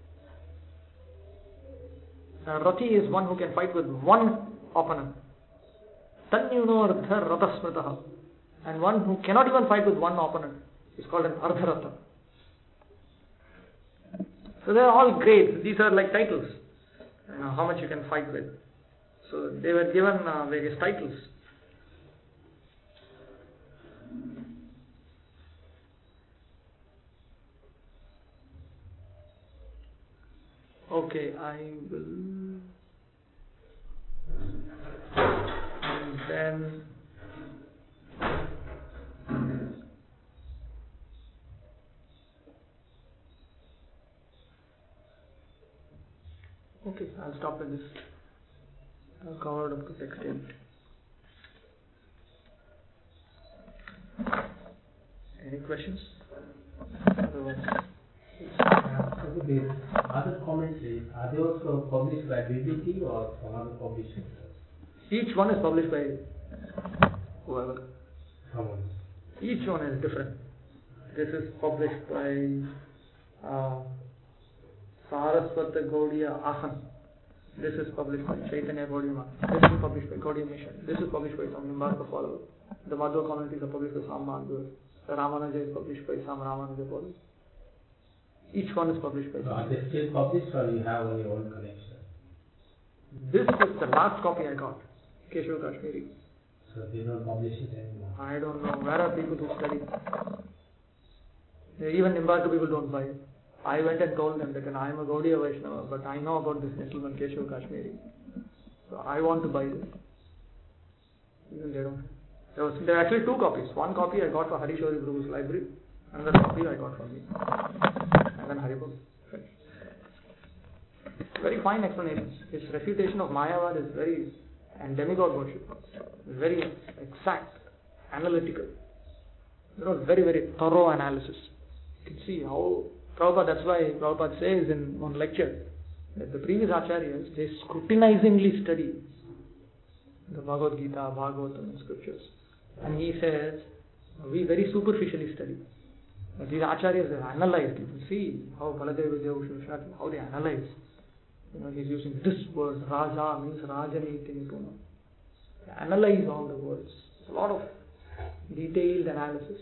S1: Rati is one who can fight with one opponent. Tanyuno Ardha Rathasmritaha. And one who cannot even fight with one opponent is called an Ardharatha. So they are all grades. These are like titles. You know, how much you can fight with. So they were given uh, various titles. Okay, I will. And then. Okay, I'll stop with this. I've covered up to text eight. Any questions? Otherwise,
S2: other commentaries, are they also published by B B T or some other publishers?
S1: Each one is published by whoever.
S2: Someone.
S1: Each one is different. This is published by uh, Saraswata Gaudiya Ahan. This is published by Chaitanya Gaudiya Math. This is published by Gaudiya Mission. This is published by some Nimbarka follower. The Madhva commentaries are published by some Madhva. The Ramanuja is published by some Ramanuja followers. Each one is published by
S2: So are they still published or you have only one collection?
S1: This is the last copy I got. Keshav Kashmiri.
S2: So they don't publish it anymore?
S1: I don't know. Where are people who study? Even Nimbarka people don't buy it. I went and told them that I am a Gaudiya Vaishnava, but I know about this gentleman Keshav Kashmiri. So I want to buy this. Even they don't. There, was, there are actually two copies. One copy I got for Harishori Prabhu's library. Another copy I got from me. And then Haribol. Very fine explanations. His refutation of Mayavad is very, and demigod worship, is very exact, analytical. You know, very, very thorough analysis. You can see how Prabhupada, that's why Prabhupada says in one lecture, The previous acharyas, they scrutinizingly study the Bhagavad Gita, Bhagavatam and scriptures. And he says, we very superficially study. These acharyas, they analyze. You can see how Baladeva Vidya, how they analyze. You know, he's using this word, Raja means Rajaniti Nipuna. They analyze all the words. It's a lot of detailed analysis.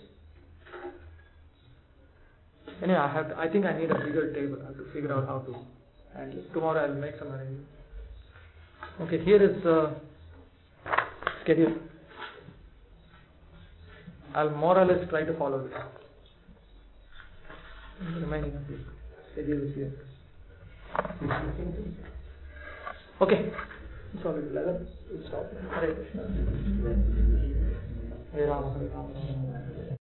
S1: Anyway, I have to, I think I need a bigger table. I have to figure out how to handle it. Tomorrow I'll make some arrangements. Okay, here is the schedule. I'll more or less try to follow this. Remaining of this schedule is here. Okay, it's already eleven. We'll stop. Hare Krishna. Hare Rama, Hare Rama.